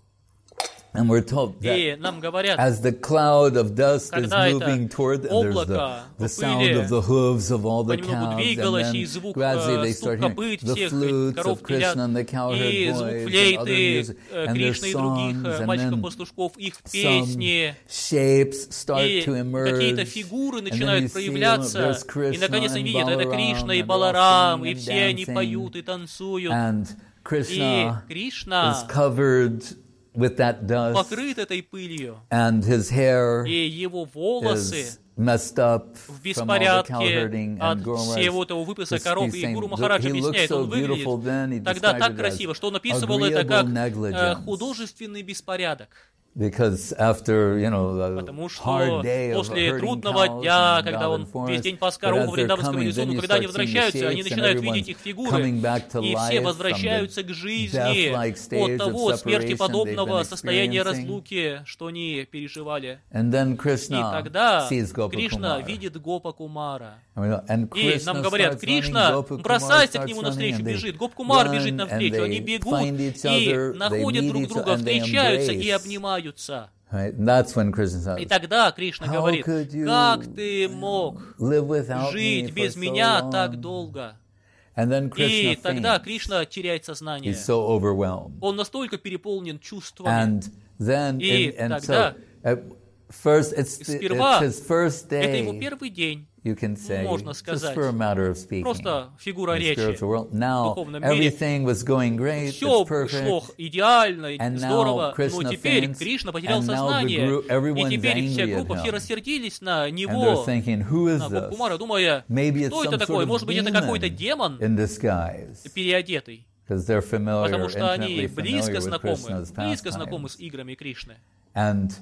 and we're told that И нам говорят, as the cloud of dust is когда это moving toward, and there's the, облако the sound пыли of the hooves of all the понемногу cows, and двигалось, then и звук gradually э, they стук start hearing копыт the всех flutes коров of пилят, Krishna and the cowherd и звук boys and other флейты music, э, and their Кришны и других songs, э, and then мальчиков-пастушков, их some песни, shapes start и to emerge, какие-то фигуры and then you начинают see проявляться, there's и Krishna наконец они and видят, это Balaram, Кришна и and they're all Баларам, singing и and все они dancing, поют и танцуют, and и Krishna Кришна is covered with that dust, покрыт этой пылью, and his hair и его волосы is messed up в from all the cow беспорядке herding, от and Guru Maharaj всего этого выпаса just коров, he's и saying, Гуру "Look, Махарадж he looks объясняет, so он beautiful выглядит then, he тогда described так it as красиво, что он описывал это agreeable как э, negligence." художественный беспорядок. Because after, you know, a Потому что hard day of после herding трудного cows дня, in когда он Vrindavan весь forest, день пас but коров as в they're Вриндаванском coming, лесу, then но you когда они start seeing the возвращаются, они shapes, and начинают видеть everyone's их фигуры, coming back to и life все from возвращаются the к жизни death-like stage от of того separation смертеподобного they've been состояния experiencing. разлуки, что они переживали. And then И Krishna тогда sees Кришна Gopakumara. видит Гопа Кумара. And И Krishna нам говорят, starts Кришна running, Gopakumara бросается к starts нему running, навстречу, and they бежит. Гоп-Кумар run, бежит and навстречу. Они they бегут find each и other, they находят meet друг each друга, other, and they встречаются и embrace. обнимаются. Right? And that's when Krishna says, И тогда Кришна "How говорит, could you как ты мог live without me жить for без so меня long?" так долго? And then Krishna И тогда faints. Кришна теряет сознание. He's so overwhelmed. Он настолько переполнен чувствами. And then, И and, and тогда so, at first, it's, the, сперва it's his first это его day, первый день, you can say, можно just сказать. for a matter of speaking. Просто фигура in the речи. spiritual world. В Now, духовном мире everything was going great, все it's perfect. шло идеально, And now здорово, но Krishna теперь faints, Кришна потерял and now the сознание, group- everyone's и теперь вся angry at группа, все him. рассердились на And they're него, thinking, who is на this? Гопкумара, думая, Maybe it's кто это some такой? sort Может of быть, это какой-то demon демон in disguise. переодетый, Because they're familiar, потому что они intimately близко familiar with знакомы, Krishna's близко знакомы с pastimes. играми Кришны. And,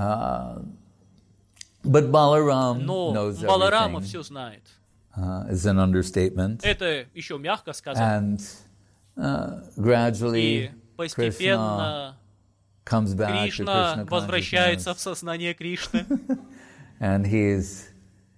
uh, but Balaram Но knows Баларама everything. все знает. Uh, is an understatement. Это еще мягко сказать. And uh, gradually, И Krishna постепенно comes back to Кришна Krishna возвращается в consciousness, сознание Кришны. and he's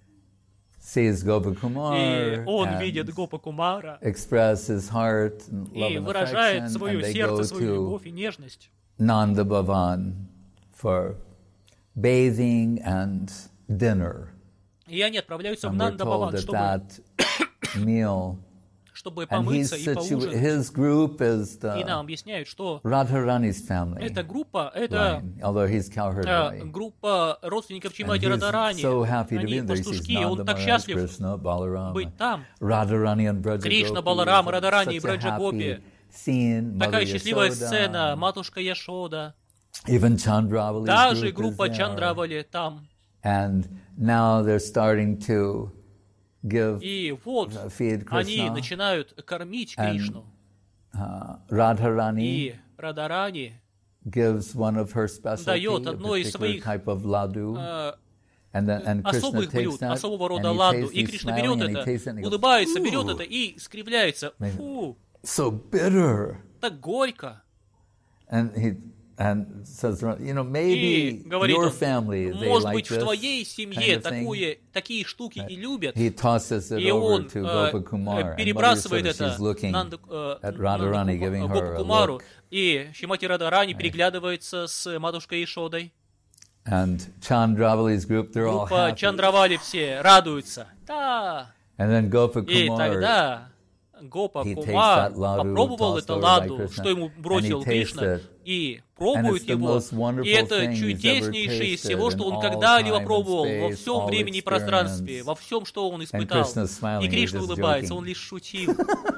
sees И Gopakumar он and видит Гопа Кумара express his heart and love и and выражает affection, свое and they сердце, go свою to любовь и нежность. Nanda Bhavan for bathing and dinner. И они отправляются в And we're told Нанда-Баван, that чтобы, that meal, чтобы and he's помыться и situ- поужинать. his group is И нам the объясняют, что Radharani's family эта группа, это line, although he's cowherd э, boy. группа родственников And Чимати he's Радарани. so happy to be Они there. He sees пастушки, и он Nanda так Maharaj, счастлив Krishna, Balarama, быть там. Radharani and Braja Кришна, Gopi. Баларам, It's Радарани и such a Браджа Гопи. happy scene. Такая Mother счастливая Yasoda, сцена, матушка Яшода, even Chandravali's даже group is группа there. Чандравали там. And now they're starting to give, И вот feed они Krishna. начинают кормить And Кришну. uh, Radharani и Радарани gives one of her specialty, дает a одно из particular своих type of laddu, э, and then and Krishna особых takes блюд, that, особого рода and he ладду. tastes, И he's Кришна smiling, берет and he это, tastes it, and he goes, улыбается, берет "Ooh, это и скривляется. Фу, so bitter." так горько. And he and says, you know, maybe И говорит your он, family, they может like быть, в this твоей семье kind of thing. такое, такие штуки и любят. He tosses it И over он to э, Gopakumar, and перебрасывает Mother это she's looking Нанда, э, at Radharani, giving her a Гопакумару, look. и Шримати Радарани переглядывается с матушкой Ишодой. And Chandravali's group, they're all Группа happy. Чандравали все радуются. Да. And then И Gopakumar, тогда Гопа Кумар попробовал это ладу, что ему бросил Кришна, и пробует его. И это чудеснейшее из всего, что он когда-либо пробовал во всем времени и пространстве, во всем, что он испытал. И Кришна улыбается, он лишь шутил.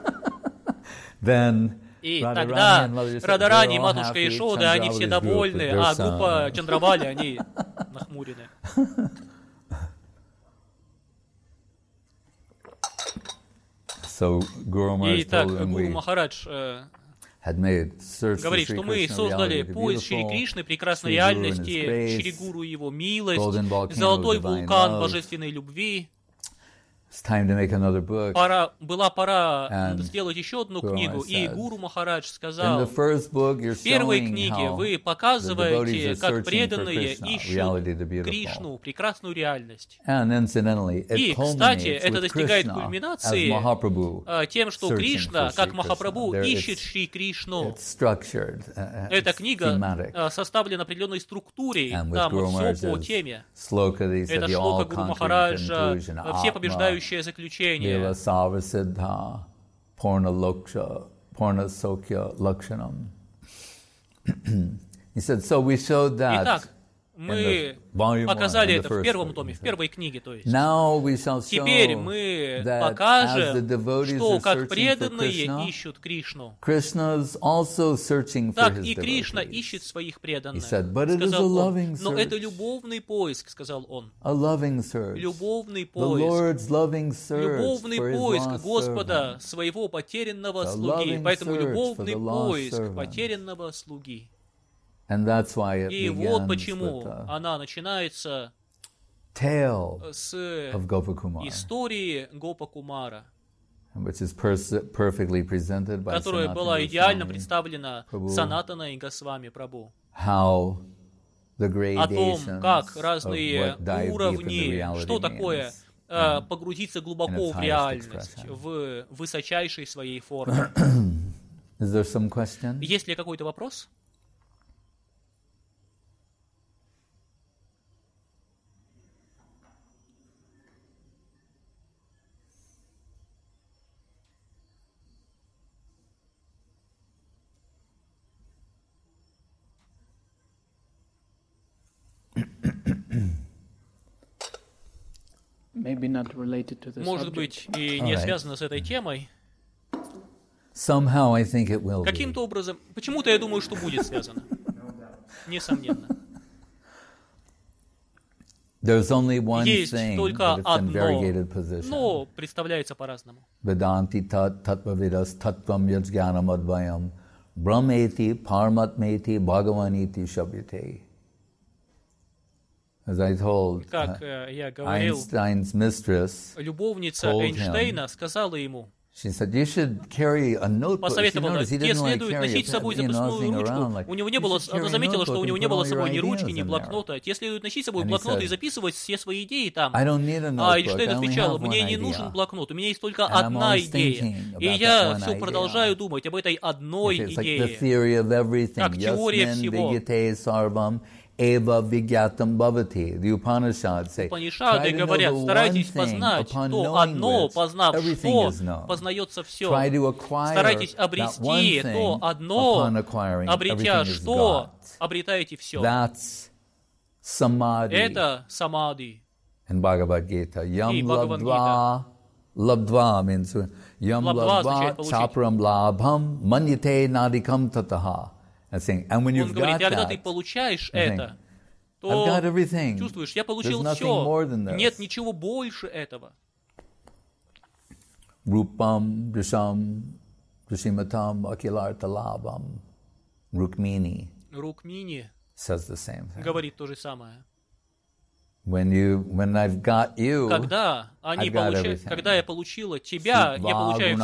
И тогда Радарани и матушка Ишода, они все довольны, а группа Чандравали, они нахмурены. So Guru И так Гуру Махарадж э, говорит, что мы создали поиск Шри Кришны, прекрасной реальности, Шри Гуру его милость, золотой вулкан божественной любви. Пора, была пора сделать еще одну книгу, и Гуру Махарадж сказал, в первой книге вы показываете, как преданные ищут Кришну, прекрасную реальность. И, кстати, это достигает кульминации тем, что Кришна, как Махапрабху, ищет Шри Кришну. Эта книга составлена определенной структурой, там все по теме. Это шлока Гуру Махараджа, все побеждающие заключение. Итак, мы показали это в первом томе, в первой книге, то есть. Теперь мы покажем, что как преданные ищут Кришну, так и Кришна ищет своих преданных. Сказал он. Но это любовный поиск, сказал он. Любовный поиск. Любовный поиск Господа, своего потерянного слуги. Поэтому любовный поиск потерянного слуги. И вот почему она начинается с истории Гопакумара, которая была идеально представлена Санатаной Госвами Прабху. О том, как разные уровни, что такое погрузиться глубоко в реальность, в высочайшей своей форме. Есть ли какой-то вопрос? Может быть, и не связано с этой темой. Каким-то образом, почему-то я думаю, что будет связано. Несомненно. Есть только одно, но представляется по-разному. Vedanti tat tattvavidas tattvam yajnanam advayam brahmeti paramatmeti bhagavaniti shabhyate. As I told, как я говорил, Einstein's mistress любовница Эйнштейна сказала ему, посоветовала, тебе следует носить с собой записную ручку. У него не было, она заметила, что у него не было с собой ни ручки, ни блокнота. Тебе следует носить с собой блокнот и записывать все свои идеи там. А Эйнштейн отвечал, мне не нужен блокнот, у меня есть только одна идея. И я все продолжаю думать об этой одной идее, как теория всего. Упанишады говорят, старайтесь познать то одно, познав что, познается все. Старайтесь обрести то одно, обретя что, обретаете все. Это самади. И Бхагавад-гита. Labdva means yam labdva chapram labham manyate nadikam tataha. Он говорит, когда ты получаешь это, то чувствуешь, я получил все, нет ничего больше этого. Rupam, Drisham, Prashimatam Akilartha Labham. Rukmini Рукмини says the same thing. говорит то же самое. When you, when I've got you, Когда, они I've got получа... everything. Когда я получила тебя, я получаю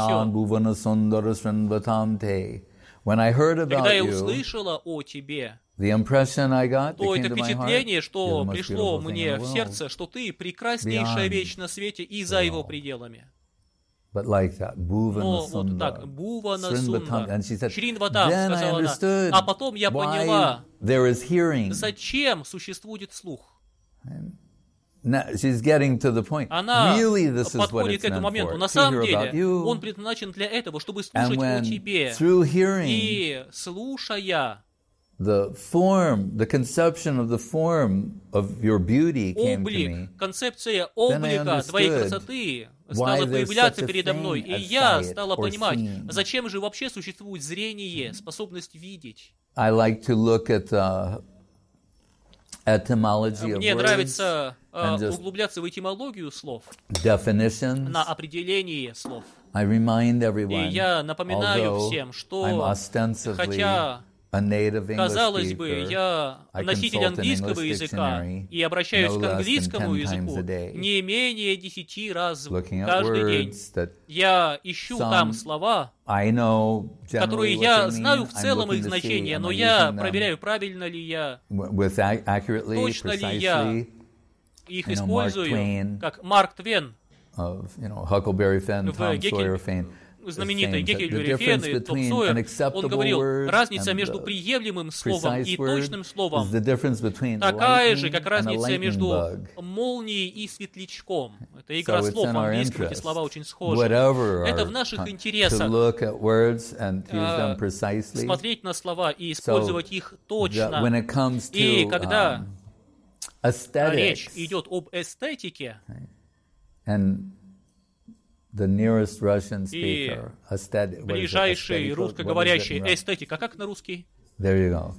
все. When I heard about Когда я you, услышала о тебе, the impression I got, то that это came to my heart, впечатление, you're что the most пришло beautiful thing мне in the в world. сердце, что ты прекраснейшая Beyond вещь на свете и за его пределами. But like that, Bhuvana Но вот Sundar, так, Бхувана Srinvatam, Сундар, and she said, Шринватам, then I сказала она, understood а потом я why поняла, there is hearing. зачем существует слух. Now, she's getting to the point. Она Really, this is what подходит it's к этому meant моменту. for. На To самом hear about деле, you, он предназначен для этого, чтобы and слушать о when тебе. through hearing, И слушая, the form, the conception of the form of your beauty came to me. облик, концепция облика твоей красоты стала there's появляться such a передо мной. thing И as я sight стала or понимать, seeing. зачем же вообще существует зрение, способность видеть. I like to look at the etymology of Мне words, нравится э, and just углубляться в этимологию слов, definitions. на определение слов. I remind И everyone, я напоминаю although всем, I'm что ostensibly хотя, a native English казалось бы, speaker, я I носитель consult an английского English языка dictionary и обращаюсь no к less than английскому ten times языку a day, не менее десяти раз looking at каждый день. words that Я ищу там some слова, I know generally которые what я they знаю mean. в I'm целом looking их to see, значение, am но I я using them проверяю, правильно ли я with ac- accurately, точно ли я precisely, их you know, Mark использую, Twain, как Марк Твен, of, you know, Huckleberry Finn, В Tom Геккель- Sawyer fame. знаменитый fame, Геккельбери the Фен difference и Том between Сойер, an он acceptable говорил, word разница and между the приемлемым словом precise и word точным is словом the difference between такая же, lightning как and a разница lightning между bug. молнией и светлячком. Это игра So it's слов, in в our английском эти interest, слова очень схожи. whatever Это our в наших con- to интересах look at words and use them э, precisely. смотреть на слова и использовать их That when точно. it comes И to когда um, речь aesthetics, идет об эстетике, and the nearest Russian и speaker, aesthetic, what is it, ближайший aesthetic, what is it русскоговорящий in Russian? эстетика, как на русский? There you go.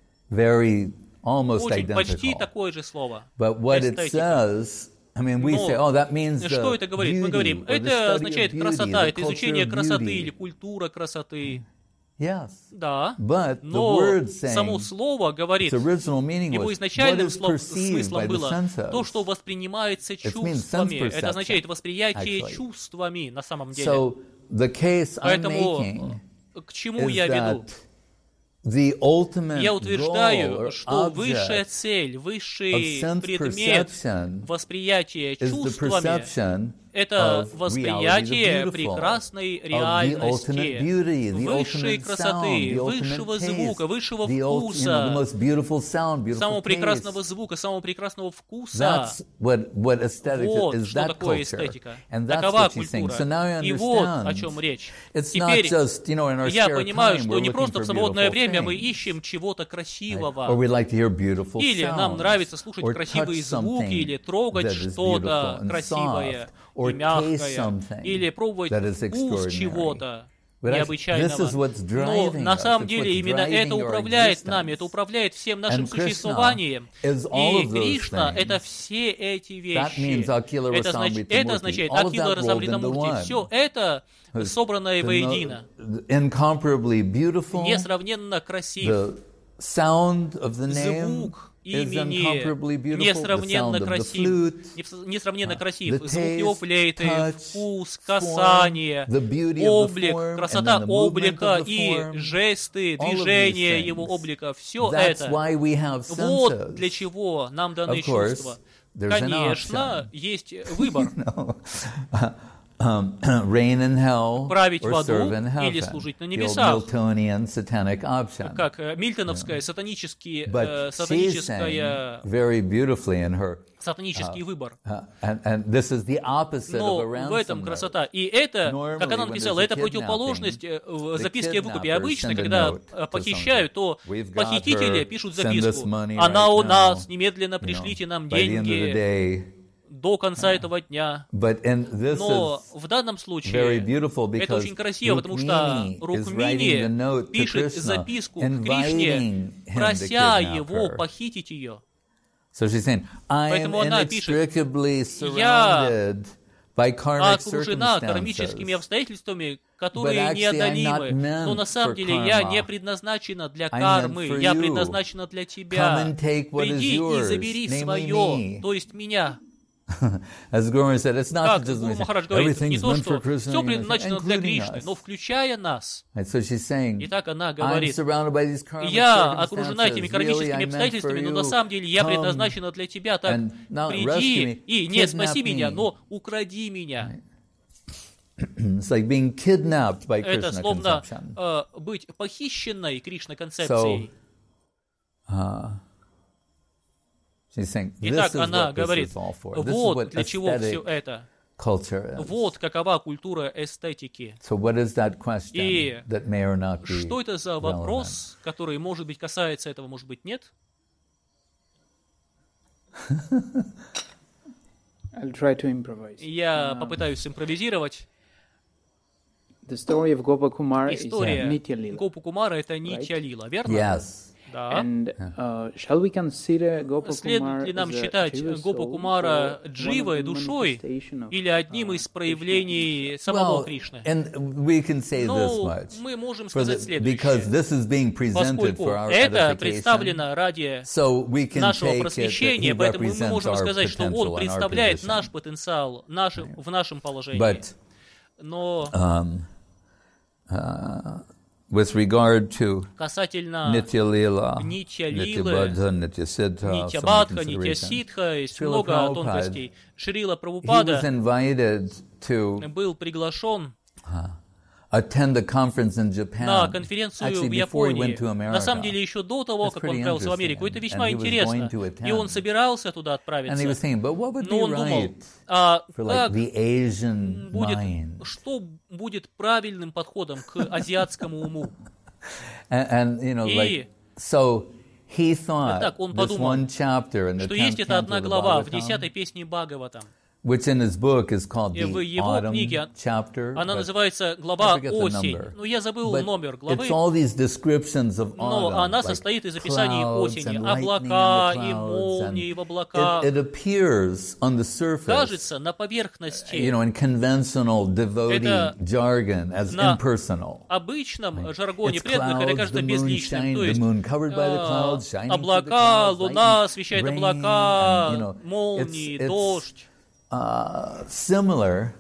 Very, almost Очень, почти identical. такое же слово. But what it Эстетика. says, I mean, we Но say, oh, that means the что это говорит? Мы beauty, говорим, or the это study означает of beauty, красота, the это culture изучение of красоты beauty. или культура красоты. Yes. Да, But the но word saying, само слово говорит, its original meaning его was, what изначальным is слов- perceived смыслом by the было senses. то, что воспринимается It means чувствами. sense Это означает perception, восприятие actually. чувствами на самом деле. So the case I'm Поэтому making к чему is я веду? that the ultimate Я goal утверждаю, or что высшая object цель, of высший sense предмет perception восприятия is the чувствами perception это of восприятие reality, the beautiful, прекрасной of the реальности, ultimate beauty, the высшей ultimate красоты, sound, the высшего ultimate звука, taste, высшего the, ult- you know, the вкуса, most beautiful sound, beautiful самого taste. прекрасного звука, самого прекрасного вкуса. That's what, what aesthetics Вот is, что that такое culture. эстетика. And that's Такова what she's saying. культура. So now I И вот о understand. чем речь. It's not Теперь just, you know, in our я spare понимаю, time что we're не looking просто for в свободное beautiful время мы things. ищем чего-то Or красивого. we like to hear beautiful Или нам sounds, нравится слушать or красивые touch звуки, something или трогать that is что-то beautiful and красивое soft, or и taste мягкое, something или пробовать that is вкус extraordinary. чего-то But actually, необычайного. this is what's Но driving на us. самом It's деле what's именно это driving our управляет existence. нами, это управляет всем нашим And Krishna существованием. is all И of those Кришна — things. это все эти That means вещи. Akila Это, знач... Rasamrita это Murti. означает All of Акила that rolled into Расамритамурти. one. Все это собранное The воедино. no- incomparably beautiful, Несравненно красив. the sound of the name Звук is имени incomparably beautiful, the несравненно sound of the красив, flute, нес- несравненно uh, красив. the Звук его taste, флейты, touch, вкус, form, касание, the beauty of the облик, form, красота and then the movement облика of the и form, жесты, all of these движения его things. облика. Все That's это. why we have Вот senses. для чего нам даны Of course, чувства. there's an Конечно, option. есть выбор. No. Um, reign in hell Править or в аду serve in или heaven. служить на The old небесах. Miltonian satanic option. Как э, мильтоновская сатанический, э, But she's сатаническая, saying very beautifully in her, сатанический выбор. uh, and, and this is the opposite Но of a в ransom этом note. красота. И это, Normally, как она when написала, there's a это противоположность э, в the записке о выкупе. kidnappers Обычно, send a когда note э, to похищают, то We've got похитители her, пишут send us записку. money Она right у нас, now. немедленно You know, пришлите нам by the end of the деньги day. до конца этого дня. But in this Но is в данном very случае beautiful это because очень красиво, потому что Rukmini is writing the note Рукмини to пишет Krishna, записку к inviting Кришне, him to прося kidnap его her. похитить ее. So she's saying, I am Поэтому она пишет, inextricably «Я surrounded окружена кармическими обстоятельствами, которые неодолимы. Но на самом деле я не предназначена для кармы, я предназначена для тебя. Приди и забери свое, то есть меня. As Guru said, it's not Как just Гуру Махарадж говорит, не то, что все предназначено для Кришны, но включая нас. И так она говорит, я окружена этими кармическими обстоятельствами, но на самом деле я предназначена для тебя, так приди и не спаси меня, но укради меня. Это словно э, быть похищенной Кришна-концепцией. Итак, она говорит, вот для чего все это. Вот какова культура эстетики. И что это за вопрос, который, может быть, касается этого, может быть, нет? Я попытаюсь импровизировать. История Гопа Кумара — это Нитья-лила, верно? Yes. Да. And, uh, shall we consider Gopa Следует ли нам считать Гопа Кумара дживой, душой, или одним из проявлений самого well, Кришны? Ну, мы можем сказать следующее. Поскольку это представлено ради so нашего просвещения, поэтому мы можем сказать, что он представляет наш потенциал наш, в нашем положении. But, Но... Um, uh, With regard to касательно Нитья-лила, Нитья-лилы, Нитья-бадха, Нитья-бадха, Нитья-ситха, есть много тонкостей. Шрила Прабхупада был приглашен attend the conference in Japan. на конференцию в Японии. На самом деле, еще до того, как он отправился в Америку. Это весьма интересно. И он собирался туда отправиться. Но он думал, а как будет, что будет правильным подходом к азиатскому уму? И так он подумал, что есть эта одна глава в десятой песне Бхагаватам. Which in his book is called the в его Autumn книге chapter. Она называется глава «Осень». Ну, я забыл But номер главы. It's all these descriptions of Но autumn, она like состоит из описаний clouds осени. and Облака lightning in и the clouds, молнии and в облаках. It, it appears on the surface, Кажется, на поверхности, you know, in conventional devotee Это jargon as на impersonal. обычном жаргоне It's преданных это clouds, кажется the moon безличным. shining, То the есть moon covered by the э, clouds, shining through the облака, clouds, луна lightning, освещает rain, облака, and, you know, молнии, it's- it's, дождь. Uh, similar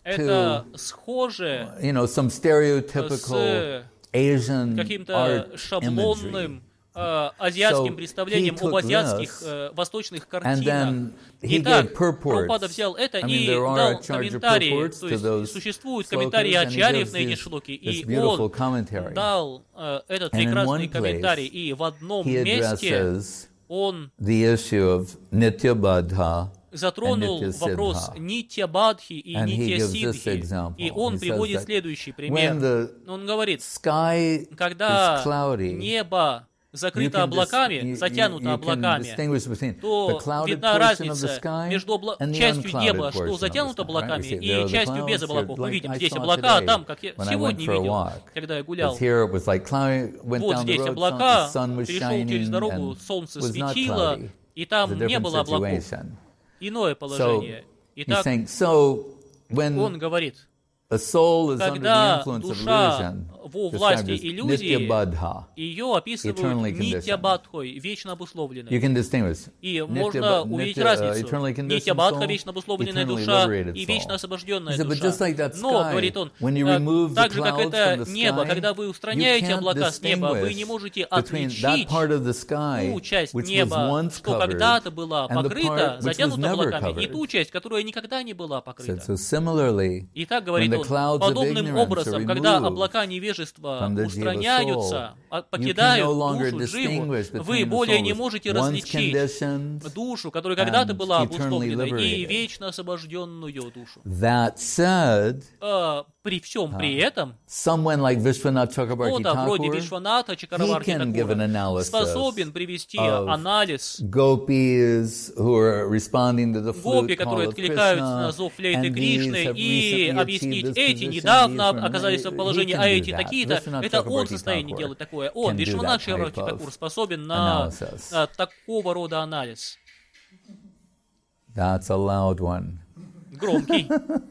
Это to, схоже you know, some stereotypical с Asian каким-то art imagery. шаблонным э, азиатским So представлением he об took азиатских this, э, восточных And картинах. then he Итак, gave purports. Прабхупада взял это I mean, и there are дал a charge of комментарии, purports то to есть those существуют slokas, комментарии and he ачарьев gives на эти this- шлоки, this и beautiful он commentary. дал э, этот And in прекрасный one place, комментарий, и в одном He месте addresses он the issue of Nitya-badha затронул and вопрос Nitya-siddha. Нитья-бадхи и And he gives this Нитья-сиддхи, example. и он He приводит says that следующий when пример. the Он говорит, sky когда is cloudy, небо you закрыто can dis- облаками, you- you- затянуто you can облаками, distinguish between то the clouded видна portion of the разница sky между обла- and the частью unclouded неба, portion что of the затянуто sky, right? облаками, You see, there и are the частью без clouds, облаков. Мы like видим, I здесь saw облака, а today там, как я when I сегодня went for a видел, walk. когда я Because гулял. here it was like cloudy, went Вот down the здесь road, облака, the sun was перешел через shining дорогу, and солнце was not светило, cloudy. и It's там a не different было облаков. situation. Иное So положение. he's Итак, saying, so when он говорит, a soul is under the когда influence of душа illusion, во described власти as иллюзии, Nitya-badha. ее описывают Eternally нитья-бадхой, вечно You обусловленной. can distinguish. И Nitya- можно увидеть nitya, uh, разницу. eternally conditioned Нитья-бадха, soul, вечно обусловленная eternally душа liberated и soul. вечно освобожденная He said, but душа. just like that Но, sky, говорит он, when you э, remove the так же, как clouds это from the небо, sky, когда вы you устраняете can't облака с неба, вы не distinguish можете between that отличить part of the sky ту часть which was неба, once что covered когда-то была and the покрыта, part which was затянута never облаками, и covered. ту часть, которая никогда не была So, покрыта. so similarly, И так when говорит the он, clouds of подобным ignorance are образом, когда removed облака невежества from the jiva устраняются, а- soul, you can покидают no longer душу дживу, distinguish вы between the более soul не as можете once различить conditioned душу, которая когда-то and была eternally обусловлена, и liberated. вечно освобожденную душу. That said, А, при всем при этом, someone like Vishwanath Chakrabarti кто-то вроде Thakur, Вишваната Чакраварти he can give an Такура analysis способен привести of анализ gopis who are responding to the гопи, flute которые call of откликаются на Krishna, зов флейты and these Кришны, have и recently объяснить achieved this эти position, недавно these from- оказались в he положении, can а do эти that. такие-то. Vishwanath Это он в Chakrabarti состоянии Thakur делать такое. Он, can do Вишванат that Чакраварти type of Такур, способен на analysis. а, такого рода анализ. That's a loud one. громкий.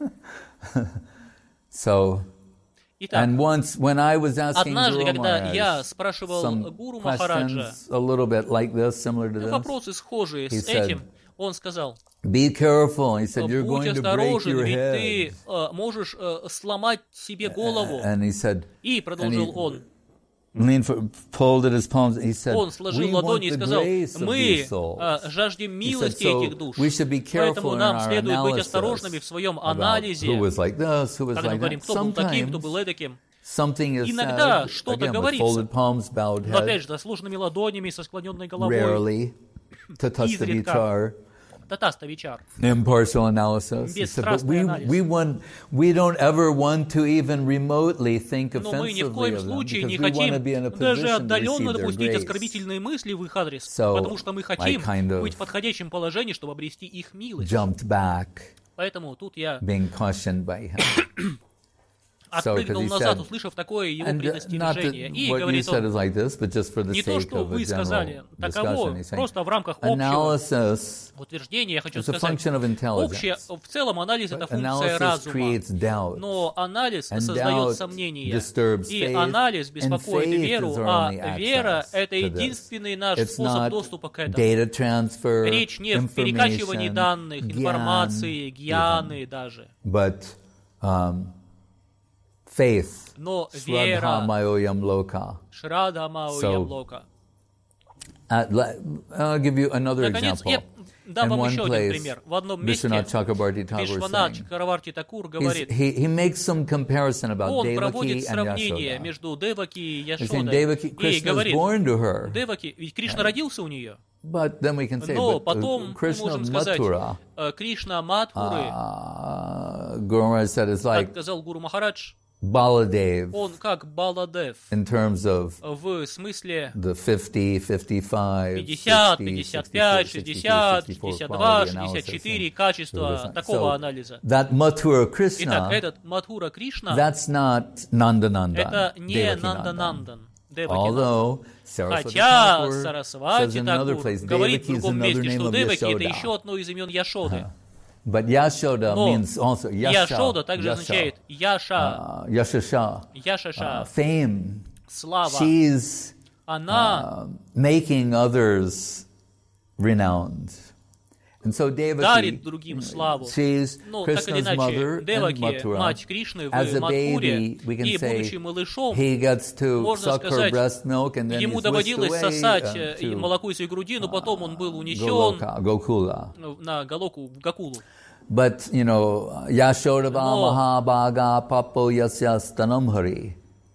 So, Итак, and once when I was asking однажды, Guru когда я Maharaj спрашивал some Гуру Махараджа questions a little bit like this, similar to this, вопросы, схожие he с said, этим, он сказал: be careful. He said, you're будь going to break осторожен, your ведь head. ты э, можешь э, сломать себе голову. And he said, И продолжил and he- он, leaned for, folded his palms. He said, он сложил we want ладони и the сказал: grace of мы these souls. э, жаждем He said, милости so этих душ, we should be careful поэтому in нам our следует быть analysis осторожными в своем about анализе, who was like this, who was когда мы like говорим, that. кто был таким, кто Sometimes был эдаким. something is Иногда said, что-то again, with говорится. folded palms, bowed Но опять head, же, со сложенными ладонями, со склоненной головой, rarely, tatasta изредка. vichar, татаста вичар. impartial analysis. He said, but we, Бесстрастный анализ. we, want, we don't ever want to even remotely think Но мы ни в offensively коем of them случае не because we want to be in a хотим даже position to отдаленно receive their допустить grace. оскорбительные мысли в их адрес, So, потому что мы хотим I kind of быть в подходящем положении, чтобы обрести их милость. Jumped back, Поэтому тут я being cautioned by him. отпрыгнул he назад, said- услышав такое его And uh, not that предостережение. И what you говорит said он, is like this, but just for the не то, sake что of a вы сказали, general таково, discussion. He's saying, просто в рамках общего analysis утверждения, я хочу is a сказать, function of общее, intelligence. в целом анализ — это функция Analysis разума, creates doubt. но анализ And создает doubt сомнения, disturbs и faith, анализ and беспокоит faith веру, is our а only вера — access это to this. единственный наш It's способ not доступа к этому. data transfer, Речь не в перекачивании information, данных, gyan информации, even, гьяны даже, but um, faith. но Shraddha вера, mayoyam loka. шрада мао So, ямлока. Uh, le- I'll give you another Наконец, example. я дам In вам one еще один place, пример. В одном месте Vishwanath Chakrabarti Thakur Вишванат saying, Чакраварти Такур he's- говорит, he, he makes some comparison about он Devaki проводит and сравнение Yashoda. между Деваки и He's saying Яшодой Devaki, и Krishna was говорит, born to her, Деваки, ведь Кришна родился у нее, but then we can say, но but потом uh, мы Krishna можем сказать, Mathura, э, Кришна Матхуры, uh, Guru Maharaj said, is как like сказал Гуру Махарадж, Baladev он как Баладев, in terms of в смысле the fifty, fifty-five, пятьдесят, sixty, пятьдесят пять, шестьдесят, sixty-four шестьдят два, quality шестьдесят analysis, четыре and качества so такого анализа. that Mathura Итак, Krishna, этот Мадхура Кришна, that's not Nandanandan, это не Devakinandan. Нанданандан, Девакинандан. Although Saraswati Хотя Thakur says Сарасвати in another Такур place, говорит в Devaki is другом another месте, name что of Деваки — это Yashoda. еще одно из имен Яшоды. But Yashoda Но means also Yasha, Яшода также Yasha, означает Яша, uh, Yashasha, uh, Яшаша, fame. слава. She's Она uh, making others renowned. And so Devaki, дарит другим славу. she's Ну, так или Krishna's mother иначе, in Деваки, Mathura. мать Кришны в As a Мадхуре, baby, we can и say будучи малышом, he gets to можно suck her сказать, breast milk and then ему he's whisked доводилось away сосать uh, э, to молоко из ее груди, но потом он был унесен Goloka, Gokula. на Галоку, в Гакулу. But, you know, Yashoda Но- Maha Bhaga Papo Yasya Stanam Hari.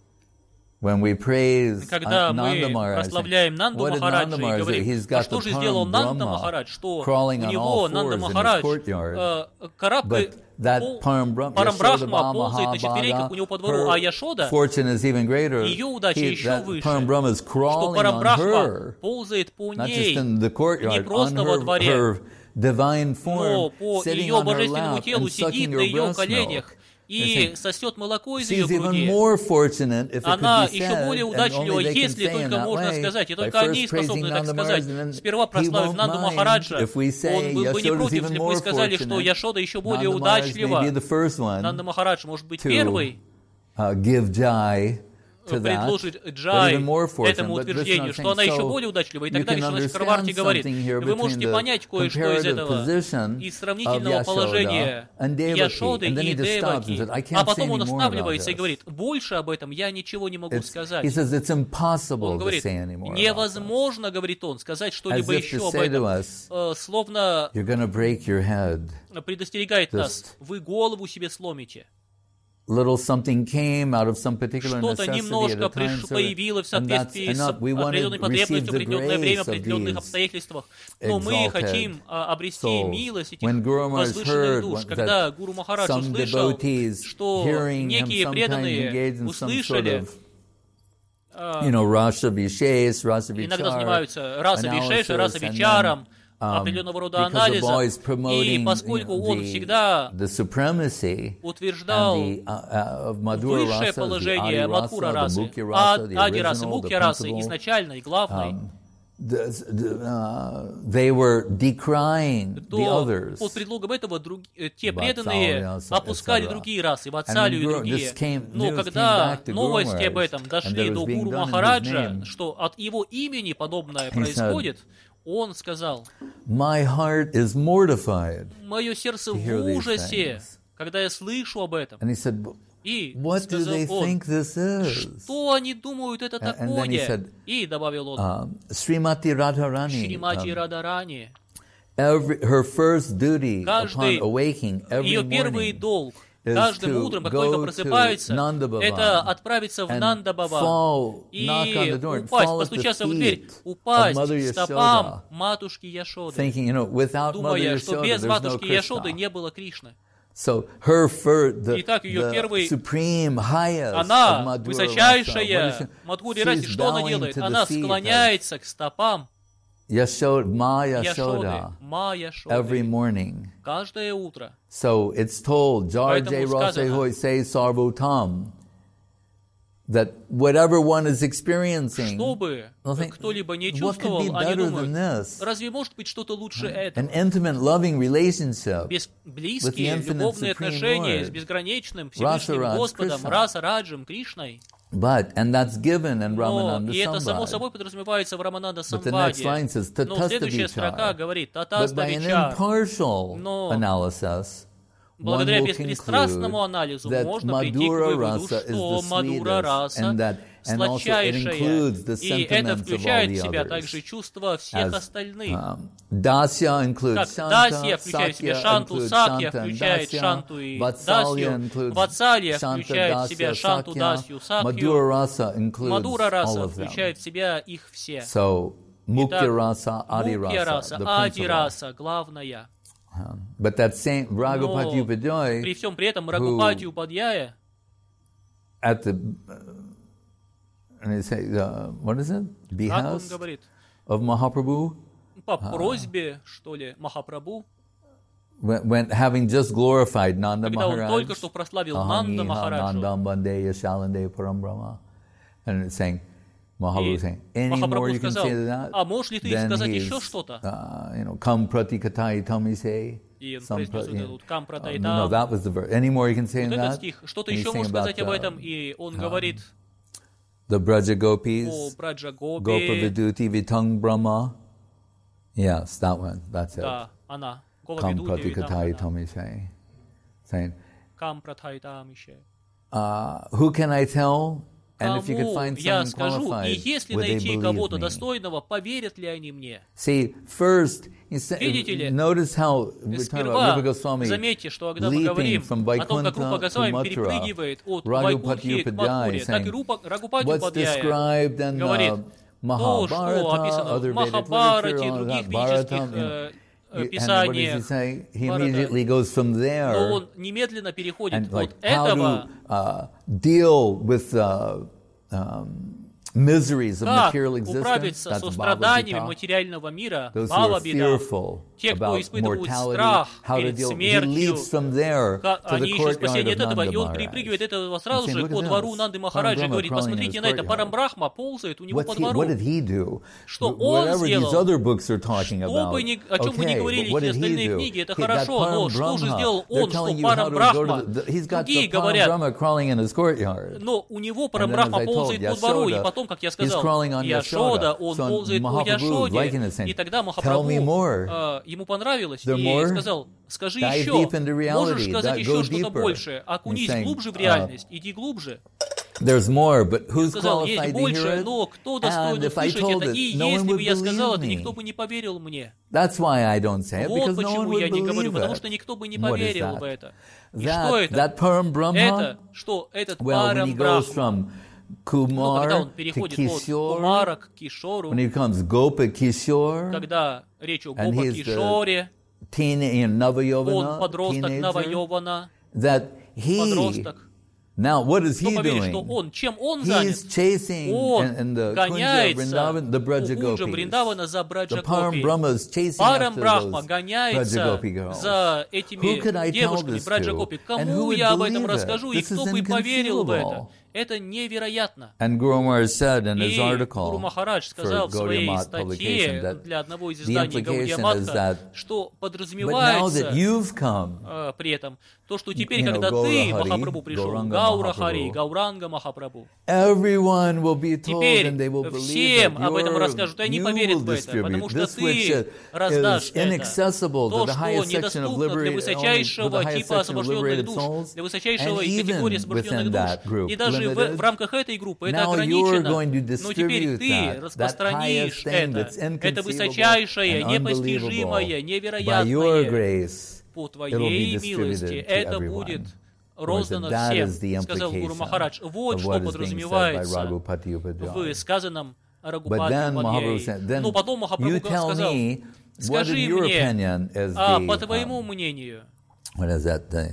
When we praise Когда uh, Nanda мы Maharaj, прославляем Нанду what did Nanda Махараджа и Maharaj do? говорим, He's а got что the же сделал Param Нанда Brahma Махарадж, что crawling у on него all Нанда fours in his Махарадж courtyard. э, карабкает, But that пол- Param Brahma, Парамбрахма Yashoda ползает на четвереньках у него по двору, а her Яшода, fortune is even greater. ее удача He- еще that выше, Param Brahma is что crawling on Парамбрахма her, ползает по not just ней, in the не courtyard, on просто во her, дворе, her divine но form, по sitting ее on her божественному lap телу and сидит sucking на her ее breast коленях milk. и сосет молоко из ее She's even груди. more fortunate if it Она could be еще said, более and удачлива, only they can если say in только that можно way, сказать, и by только они first praising способны так Nanda сказать. Maharaj, and then Сперва he прославив won't Нанду mind Махараджа, if we say он был бы не Yashoda's против, even если бы мы more сказали, что fortunate. Яшода еще более Nanda Maharaj may удачлива. be the first one Нанда Махарадж может быть to первый uh, give jai to that, предложить but Джай even more fortunate. этому But утверждению, Vishnu что она saying, еще so более удачлива. И you тогда can Вишванат Чакраварти understand говорит, something here вы between можете the понять кое-что из comparative этого position из of сравнительного Yashoda положения and Devaki. Яшоды And then и he just stops and Деваки. said, I А can't say потом он any more about останавливается и this. говорит, больше об этом я ничего не могу It's- сказать. He says it's impossible Он to говорит, say any more about this. невозможно, говорит он, сказать что-либо As if еще to об say to этом. us, Э, Словно you're going to break your head. предостерегает Just нас, вы голову себе сломите. Little something came out of some particular Что-то necessity at немножко a time, приш- so появилось в and that's соответствии с enough. We want to определенной receive потребностью, в the определенное время, в grace of определенных these обстоятельствах. Но мы exalted хотим а, обрести souls. милость этих When Guru Maharaj возвышенных heard душ. what- Когда that Гуру Махарадж some услышал, devotees что hearing him некие sometimes преданные engage in some sort услышали, of, you know, rasa vishes, rasa иногда vichar, занимаются раса вишеша, раса analysis, and вичаром, um, определенного рода because the анализом, boy is и promoting, поскольку you know, он the- всегда the supremacy утверждал and the, uh, uh, of Madhura высшее rasa, the положение Adi Мадхура rasa, the расы, Mukhi а rasa, the Ади расы, original, Мукхи the расы, principal, изначальной, главной, um, the, the, uh, they were decrying the others. Под предлогом этого друг, те преданные опускали другие расы, Ватсалию и другие. Но когда новости об этом дошли до Гуру Махараджа, что от его имени подобное происходит, он сказал: My heart is mortified. Мое сердце в ужасе, когда я слышу об этом. And he said, И What сказал do they он: think this is? Что они думают это And then he такое? said, И добавил он: uh, Srimati Radharani, Шримати um, Радарани, every, her first duty Каждый- upon awaking every ее первый morning долг is каждым to утром, как go только to просыпается, Nanda Bhavan это отправиться в and Нанда Баван fall, knock on и the door, and упасть, fall at the постучаться в дверь, feet of упасть Mother к стопам Yashoda, матушки Яшоды, thinking, you know, without Mother думая, что Yashoda, без there's no матушки Яшоды Krishna. не было Кришны. So her fir- the, Итак, ее the первый- supreme highest of Она, Madhura Rasa, what is высочайшая she- Мадхури she's Раси, что она bowing делает? to the Она feet of склоняется к стопам Yashoda, Ma Яшоды, Yashoda, Ма every Яшоды, morning. каждое утро. So it's told, Jar Поэтому Jai Rase сказано, Hoi Se Sarvotam, that whatever one is experiencing, Чтобы I think, кто-либо не what could be чувствовал, они better than думают: this? разве может быть что-то лучше этого? An intimate, loving relationship Без- with the Близкие, infinite любовные Supreme отношения с Lord. безграничным Rasa Всевышним Raj Господом, Krishna. Раса Раджем, Кришной. But, and that's given in Но, Ramananda и это само Samvad. собой подразумевается в Рамананда But the next line Самваде. says, Но следующая строка Tatastavichar. говорит: But by an Татаставичар. impartial Но analysis, one Благодаря will беспристрастному conclude анализу that можно прийти к Madhura выводу, Rasa is что the Мадура sweetest, Раса and that, and also it includes the сладчайшая, и это sentiments of all включает в the себя others. также чувства всех As, остальных. um, Dasya includes Как Shanta, Дасья включает в себя Sakya Шанту, includes Сакья Shanta and включает Dasya, Шанту и Vatsalya Дасью, includes Ватсалья Shanta, включает в себя Dasya, Шанту, Sakya, Дасью, Сакью, Madhura Rasa includes Мадура all Раса of them. включает в себя их все. So, Mukya Rasa, Adi Мукья Rasa, Раса, the Ади principal. Раса, главная. Um, But that same Raghupati Но Upadhyay, при всем при этом Рагупати Упадьяя at the, uh, and they say, uh, what is it? как он Behest говорит, of Mahaprabhu? по просьбе, что ли, Махапрабху, When, when having just glorified Nanda когда он Maharaj, только что прославил Нанда Махараджу, Nandam Bande Yashalande Param Brahma, and it's saying, Mahaprabhu и saying, any more Махапрабху you can сказал: say to that? а можешь ли ты Then сказать he еще is, что-то? uh, you know, Kam Pratikatai Tamise. И он Some произнес pra- вот этот Кам uh, no, Пратайтам, that was the verse. Any more you can say вот in этот that? стих. Что-то And he's еще saying можно about сказать об the, этом? И он говорит the Braja о Gopis, Браджа Gopa Гопи, Viduti Vitang Brahma. Yes, that one. That's it. да, она, Гола Kam Видути, Pratikatai Видам, Tamise. Saying, Кам Пратайтам еще. uh, who can I tell? And if you could Кому find я someone скажу, qualified, и если would they найти believe кого-то me? достойного, поверят ли они мне? See, first, you say, Видите ли, notice how we're talking about Сперва Rupa Goswami заметьте, что когда мы leaping говорим from о том, как Рупа Vaikuntha to Госвами Mathura, перепрыгивает от Raghupati Вайкунтхи к Upadhyay Мадхуре, так и saying, Рупа, Рагупати what's Упадьяя described in говорит, uh, то, что Mahabharata, описано other в Vedic Махабхарате, literature, all других that, Bharata, ведических you know, э, and what does he писаниях, say? He Bharata. immediately goes from но there он немедленно переходит and like от how этого, to uh, deal with uh, um, miseries of как material existence. управиться That's со страданиями Bhava материального мира, Those who are Бхава-бида. fearful Те, кто about испытывают mortality, страх how to перед deal. He смертью, leaps from there как to the они ищут спасение courtyard от of этого, и он Nanda перепрыгивает Maharaj. этого сразу saying, же "Look по at двору this. Нанды Махараджа и Param говорит: Brahma crawling in посмотрите his на это, courtyard. Парамбрахма ползает у него What's по he, двору. what did he do? Что он Whatever these сделал, other books are talking Что about. бы ни, о чем бы ни Okay, говорили but what эти did he остальные do? книги, это He- that хорошо, но Param что же Brahma, сделал they're он, что telling you how to go to Парамбрахма? the- the- He's got Другие the Param говорят, Brahma crawling in his courtyard. но у него And then, as Парамбрахма I told ползает по двору, и Yashoda, потом, как я he's сказал, crawling on Яшода, Yashoda. он So ползает по Mahaprabhu Яшоде, liking it, saying, и тогда "Tell me Махапрабху, more. э, ему понравилось, There и more? сказал: скажи Dive еще, deep into reality. можешь сказать That- еще go что-то deeper." больше, окунись He's saying, глубже в uh, реальность, иди глубже. There's more, but who's Сказал: есть qualified to hear больше, it? но кто And достоин if I услышать told это? it, И no one если would бы я сказал believe это, me. никто бы не поверил мне. That's why I don't say it, Вот because no one почему would я не говорю, believe потому it. что никто бы не What is поверил that? в это. И что That, это? that Param Brahma, Это, что этот well, when he goes Парамбрахма, from ну, когда он Kumar to переходит от Kishore, Кумара к Кишору, when he becomes Gopa Kishore, когда речь о and Гопа he's the Кишоре, teen, you know, он Navayovana, подросток teenager, Навайована, that he, подросток. now what is Кто he поверит, что doing? он, чем он занят? He's chasing Он in, in the Kunja гоняется Vrindavan, the у Braja Кунджа Gopis. Вриндавана за The Браджа Param Гопи. Brahma is chasing Парам after Брахма those Braja гоняется Gopi girls. за Who этими could I tell девушками this Браджа to? Гопи. And who Кому would я об этом believe it? расскажу, и This is кто бы поверил в это? inconceivable. Это невероятно. And Guru Maharaj said in his И article Гуру Махарадж сказал в for своей Gaudiya Math статье publication для одного из the изданий Гаудия implication is Матха, that, что but now подразумевается that you've come, э, при этом то, что теперь, you know, когда Gaura ты, Hari, Махапрабху, пришел, Gauranga Гаура Mahaprabhu, Хари, Гауранга Махапрабху, everyone will be told теперь and they will believe всем that об этом you're, расскажут, и они you поверят will в это, потому distribute что this which ты раздашь is это. inaccessible to То, the что highest section of недоступно для liberated, only for the высочайшего highest типа section of освобожденных liberated душ, souls, для высочайшего and категории even освобожденных within душ. that group, И даже в, limited, в рамках этой группы это now you're ограничено, going to но теперь distribute ты that, that распространишь highest thing это. that's Это inconceivable высочайшее, and непостижимое, unbelievable. By your невероятное. grace, По it'll be Твоей distributed милости to это everyone. будет Or роздано that всем, is the сказал Гуру implication Махарадж. Вот of что what is being said by подразумевается Raghupati Upadhyaya. в сказанном But Рагупати then Mahaprabhu Падьяи. said, then Но потом you Махапрабху tell сказал, me, what in скажи your мне, opinion is а the, по твоему um, мнению, what is that, the,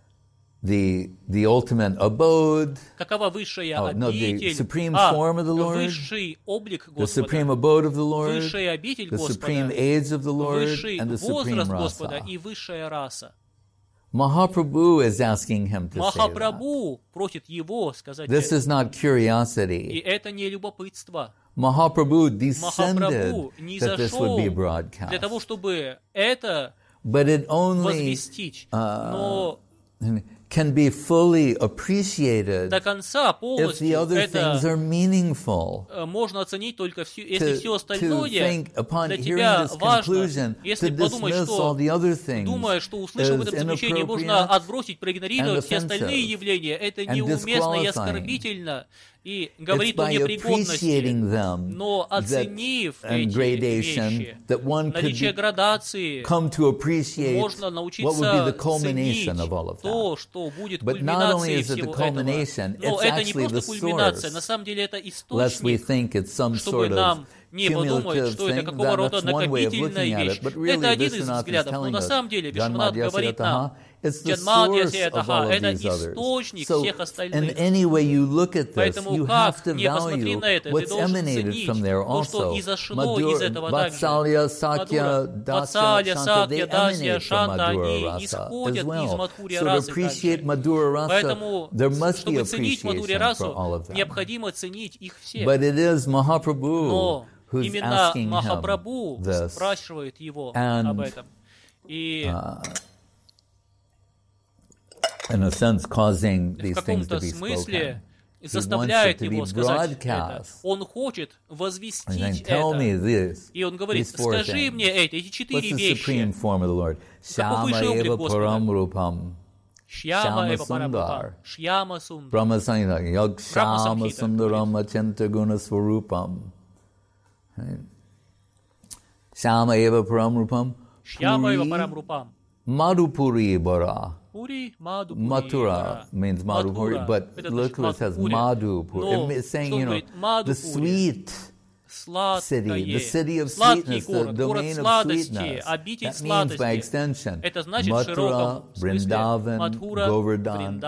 the, the ultimate abode, какова высшая oh, no, the обитель, supreme а, form of the Lord, высший облик the supreme Господа, abode of the Lord, высшая обитель the supreme Господа, age of the Lord, высший and the supreme возраст Господа rasa. и высшая раса. Mahaprabhu is asking him to say that. Махапрабху просит его сказать This это. is not И curiosity. это не любопытство. Mahaprabhu descended Махапрабху не that this would be зашел для того, broadcast. чтобы это But it only возвестить, но can be fully appreciated до конца if the полностью other things это are meaningful. э, можно оценить только все, если To, все to остальное think upon для hearing тебя this важно, conclusion, если to подумать, dismiss all что the other things думая, что услышав is это заключение, можно inappropriate отбросить, проигнорировать and все остальные offensive явления, это and неуместно и disqualifying. оскорбительно, и It's говорит о by непригодности. appreciating them Но that, оценив and эти gradation вещи, that one could наличие be, градации, come to appreciate можно what would be научиться the culmination ценить of all of то, that. что будет But not only кульминацией is it the всего culmination, этого. Но it's это не actually просто the кульминация, source. на самом деле это Lest we источник, think it's some чтобы sort of нам не подумать, cumulative что это thing. какого That, рода that's one way of накопительная looking at вещь. it. But Это really, один из Vishwanath is взглядов, но telling на us, самом деле Вишванат Janmadhyasya говорит нам, it's the Джанмадьяся source of all Ятаха, of это these others. источник So, всех in остальных. any way you look at this, Поэтому you как have to не посмотри value на это, ты what's должен emanated ценить from there то, что also. изошло из этого также. Vatsalya, Sakya, Мадура, Dasya, Ватсалия, Shanta, they Сакья, Дасья, emanate from Шанта, Madhura они Rasa исходят as из well. Мадхурья So to расы appreciate также. Madhura Rasa, Поэтому, there must be чтобы ценить Мадхурья appreciation расу, for all of them. необходимо ценить их всех. But it is Mahaprabhu Но who's именно asking him Махапрабху this. спрашивает его And, об этом. И uh, in a sense, causing в these things to каком-то be смысле spoken. заставляет He wants it to его be сказать это. broadcast. Он хочет And возвестить saying, tell me это. this, И он говорит, these four скажи things. мне это, эти What's четыре the вещи. supreme form of the Lord? Каков высший облик Eva Господа? Param Rupam. Шьяма Эва Sundar. Парамрупам. Шьяма Сундар. Brahma Samhita. Yog Brahma Shama Samhita Sundaram Achanta Guna Swarupam. Right? Shama Eva Param Rupam. Шьяма Эва Парамрупам. Madhupuri Bara. Пури, Мадхупури. Mathura means Madhupuri, but look what it says, Madhupur. It's saying, you know, the sweet city, the city of sweetness, the domain of sweetness. That means by extension, Mathura, Vrindavan, Govardhan,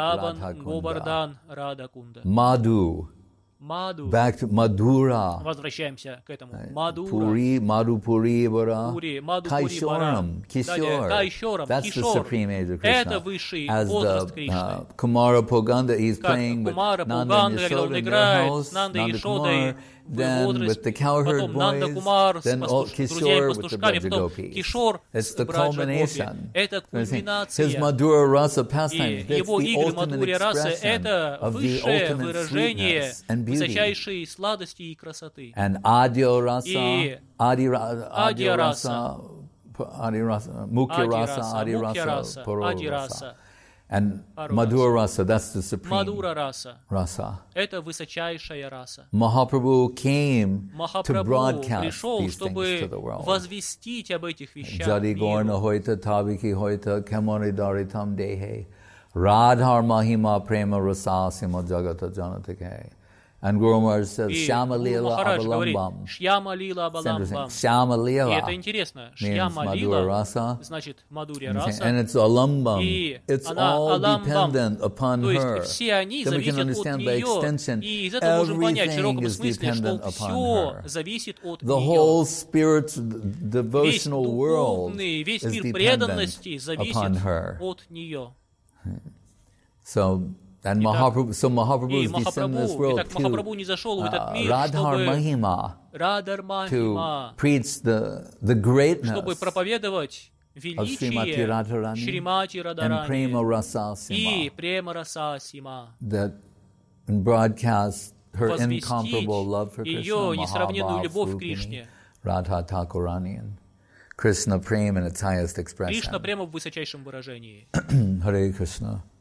Radhakunda. Madhu. Маду. Back to Madhura. Возвращаемся к этому. Мадура. Puri, Madhupuri Bara. Пури, Мадхупури, Kaishoram, Kishore. Кайшорам, That's the Кишор. supreme age of Это Krishna. высший As возраст the Кришны. uh, Kumara Poganda, he's Как playing with Кумара, Nanda and Пуганда, когда он Yashoda in their играет house, с Нандой и Nanda Ешодой Kumar, в then with возрасте, the cowherd потом Нанда boys, Кумар с then all пастуш- друзьями Kishore with the пастушками, потом Brajagopis. Кишор It's с the Браджагопи. culmination. Это His кульминация. Madhura Rasa И pastimes, that's его the игры ultimate Мадхурья расы – expression это of the высшее ultimate выражение sweetness and beauty. высочайшей сладости и красоты. And Adya Rasa, И Adi Ra- Адья Adya раса, Rasa, Adi Rasa, Mukhya Ади Rasa, раса, Adi Мукхья Rasa, раса, Paro Ади Rasa. раса, And Пару Madhura Rasa, that's the supreme Мадура раса rasa. – это высочайшая раса. Mahaprabhu came to Махапрабху broadcast пришел, these things to чтобы the world. возвестить об этих вещах Jadi gorna миру. hoita tabiki hoita kemori daritam dehe Radhar mahima prema rasasima jagata janatake. And Guru Maharaj says, И Shama Гуру Lila Махарадж говорит, Avalamvam. Шьяма Лила Абаламбам. Shama И Lila это интересно. means Шьяма Madhura Лила Rasa. значит Мадурья раса. And it's alambam. И It's она all аламбам. dependent upon То her. есть все они Then we can зависят от understand by extension, нее. И из этого можем понять в широком everything is смысле, что dependent upon все her. зависит от The нее. whole spiritual Весь devotional world духовный, весь is мир dependent преданности зависит upon her. от нее. So And Mahaprabhu, so Mahaprabhu И is descending in this Махапрабху, world итак, Махапрабху не зашел в этот to мир, Radhar чтобы Mahima, Радар to Махима, preach the, the greatness чтобы проповедовать of Srimati величие Radharani Шримати and Prema Радарани Rasa и Sima, Према Раса Сима, that and broadcast her возвестить incomparable love for Krishna, ее несравненную Mahabhav любовь к Rupini, Кришне. Radha Thakurani, and Krishna Prema in its highest expression. Кришна прямо в высочайшем выражении. Hare Krishna.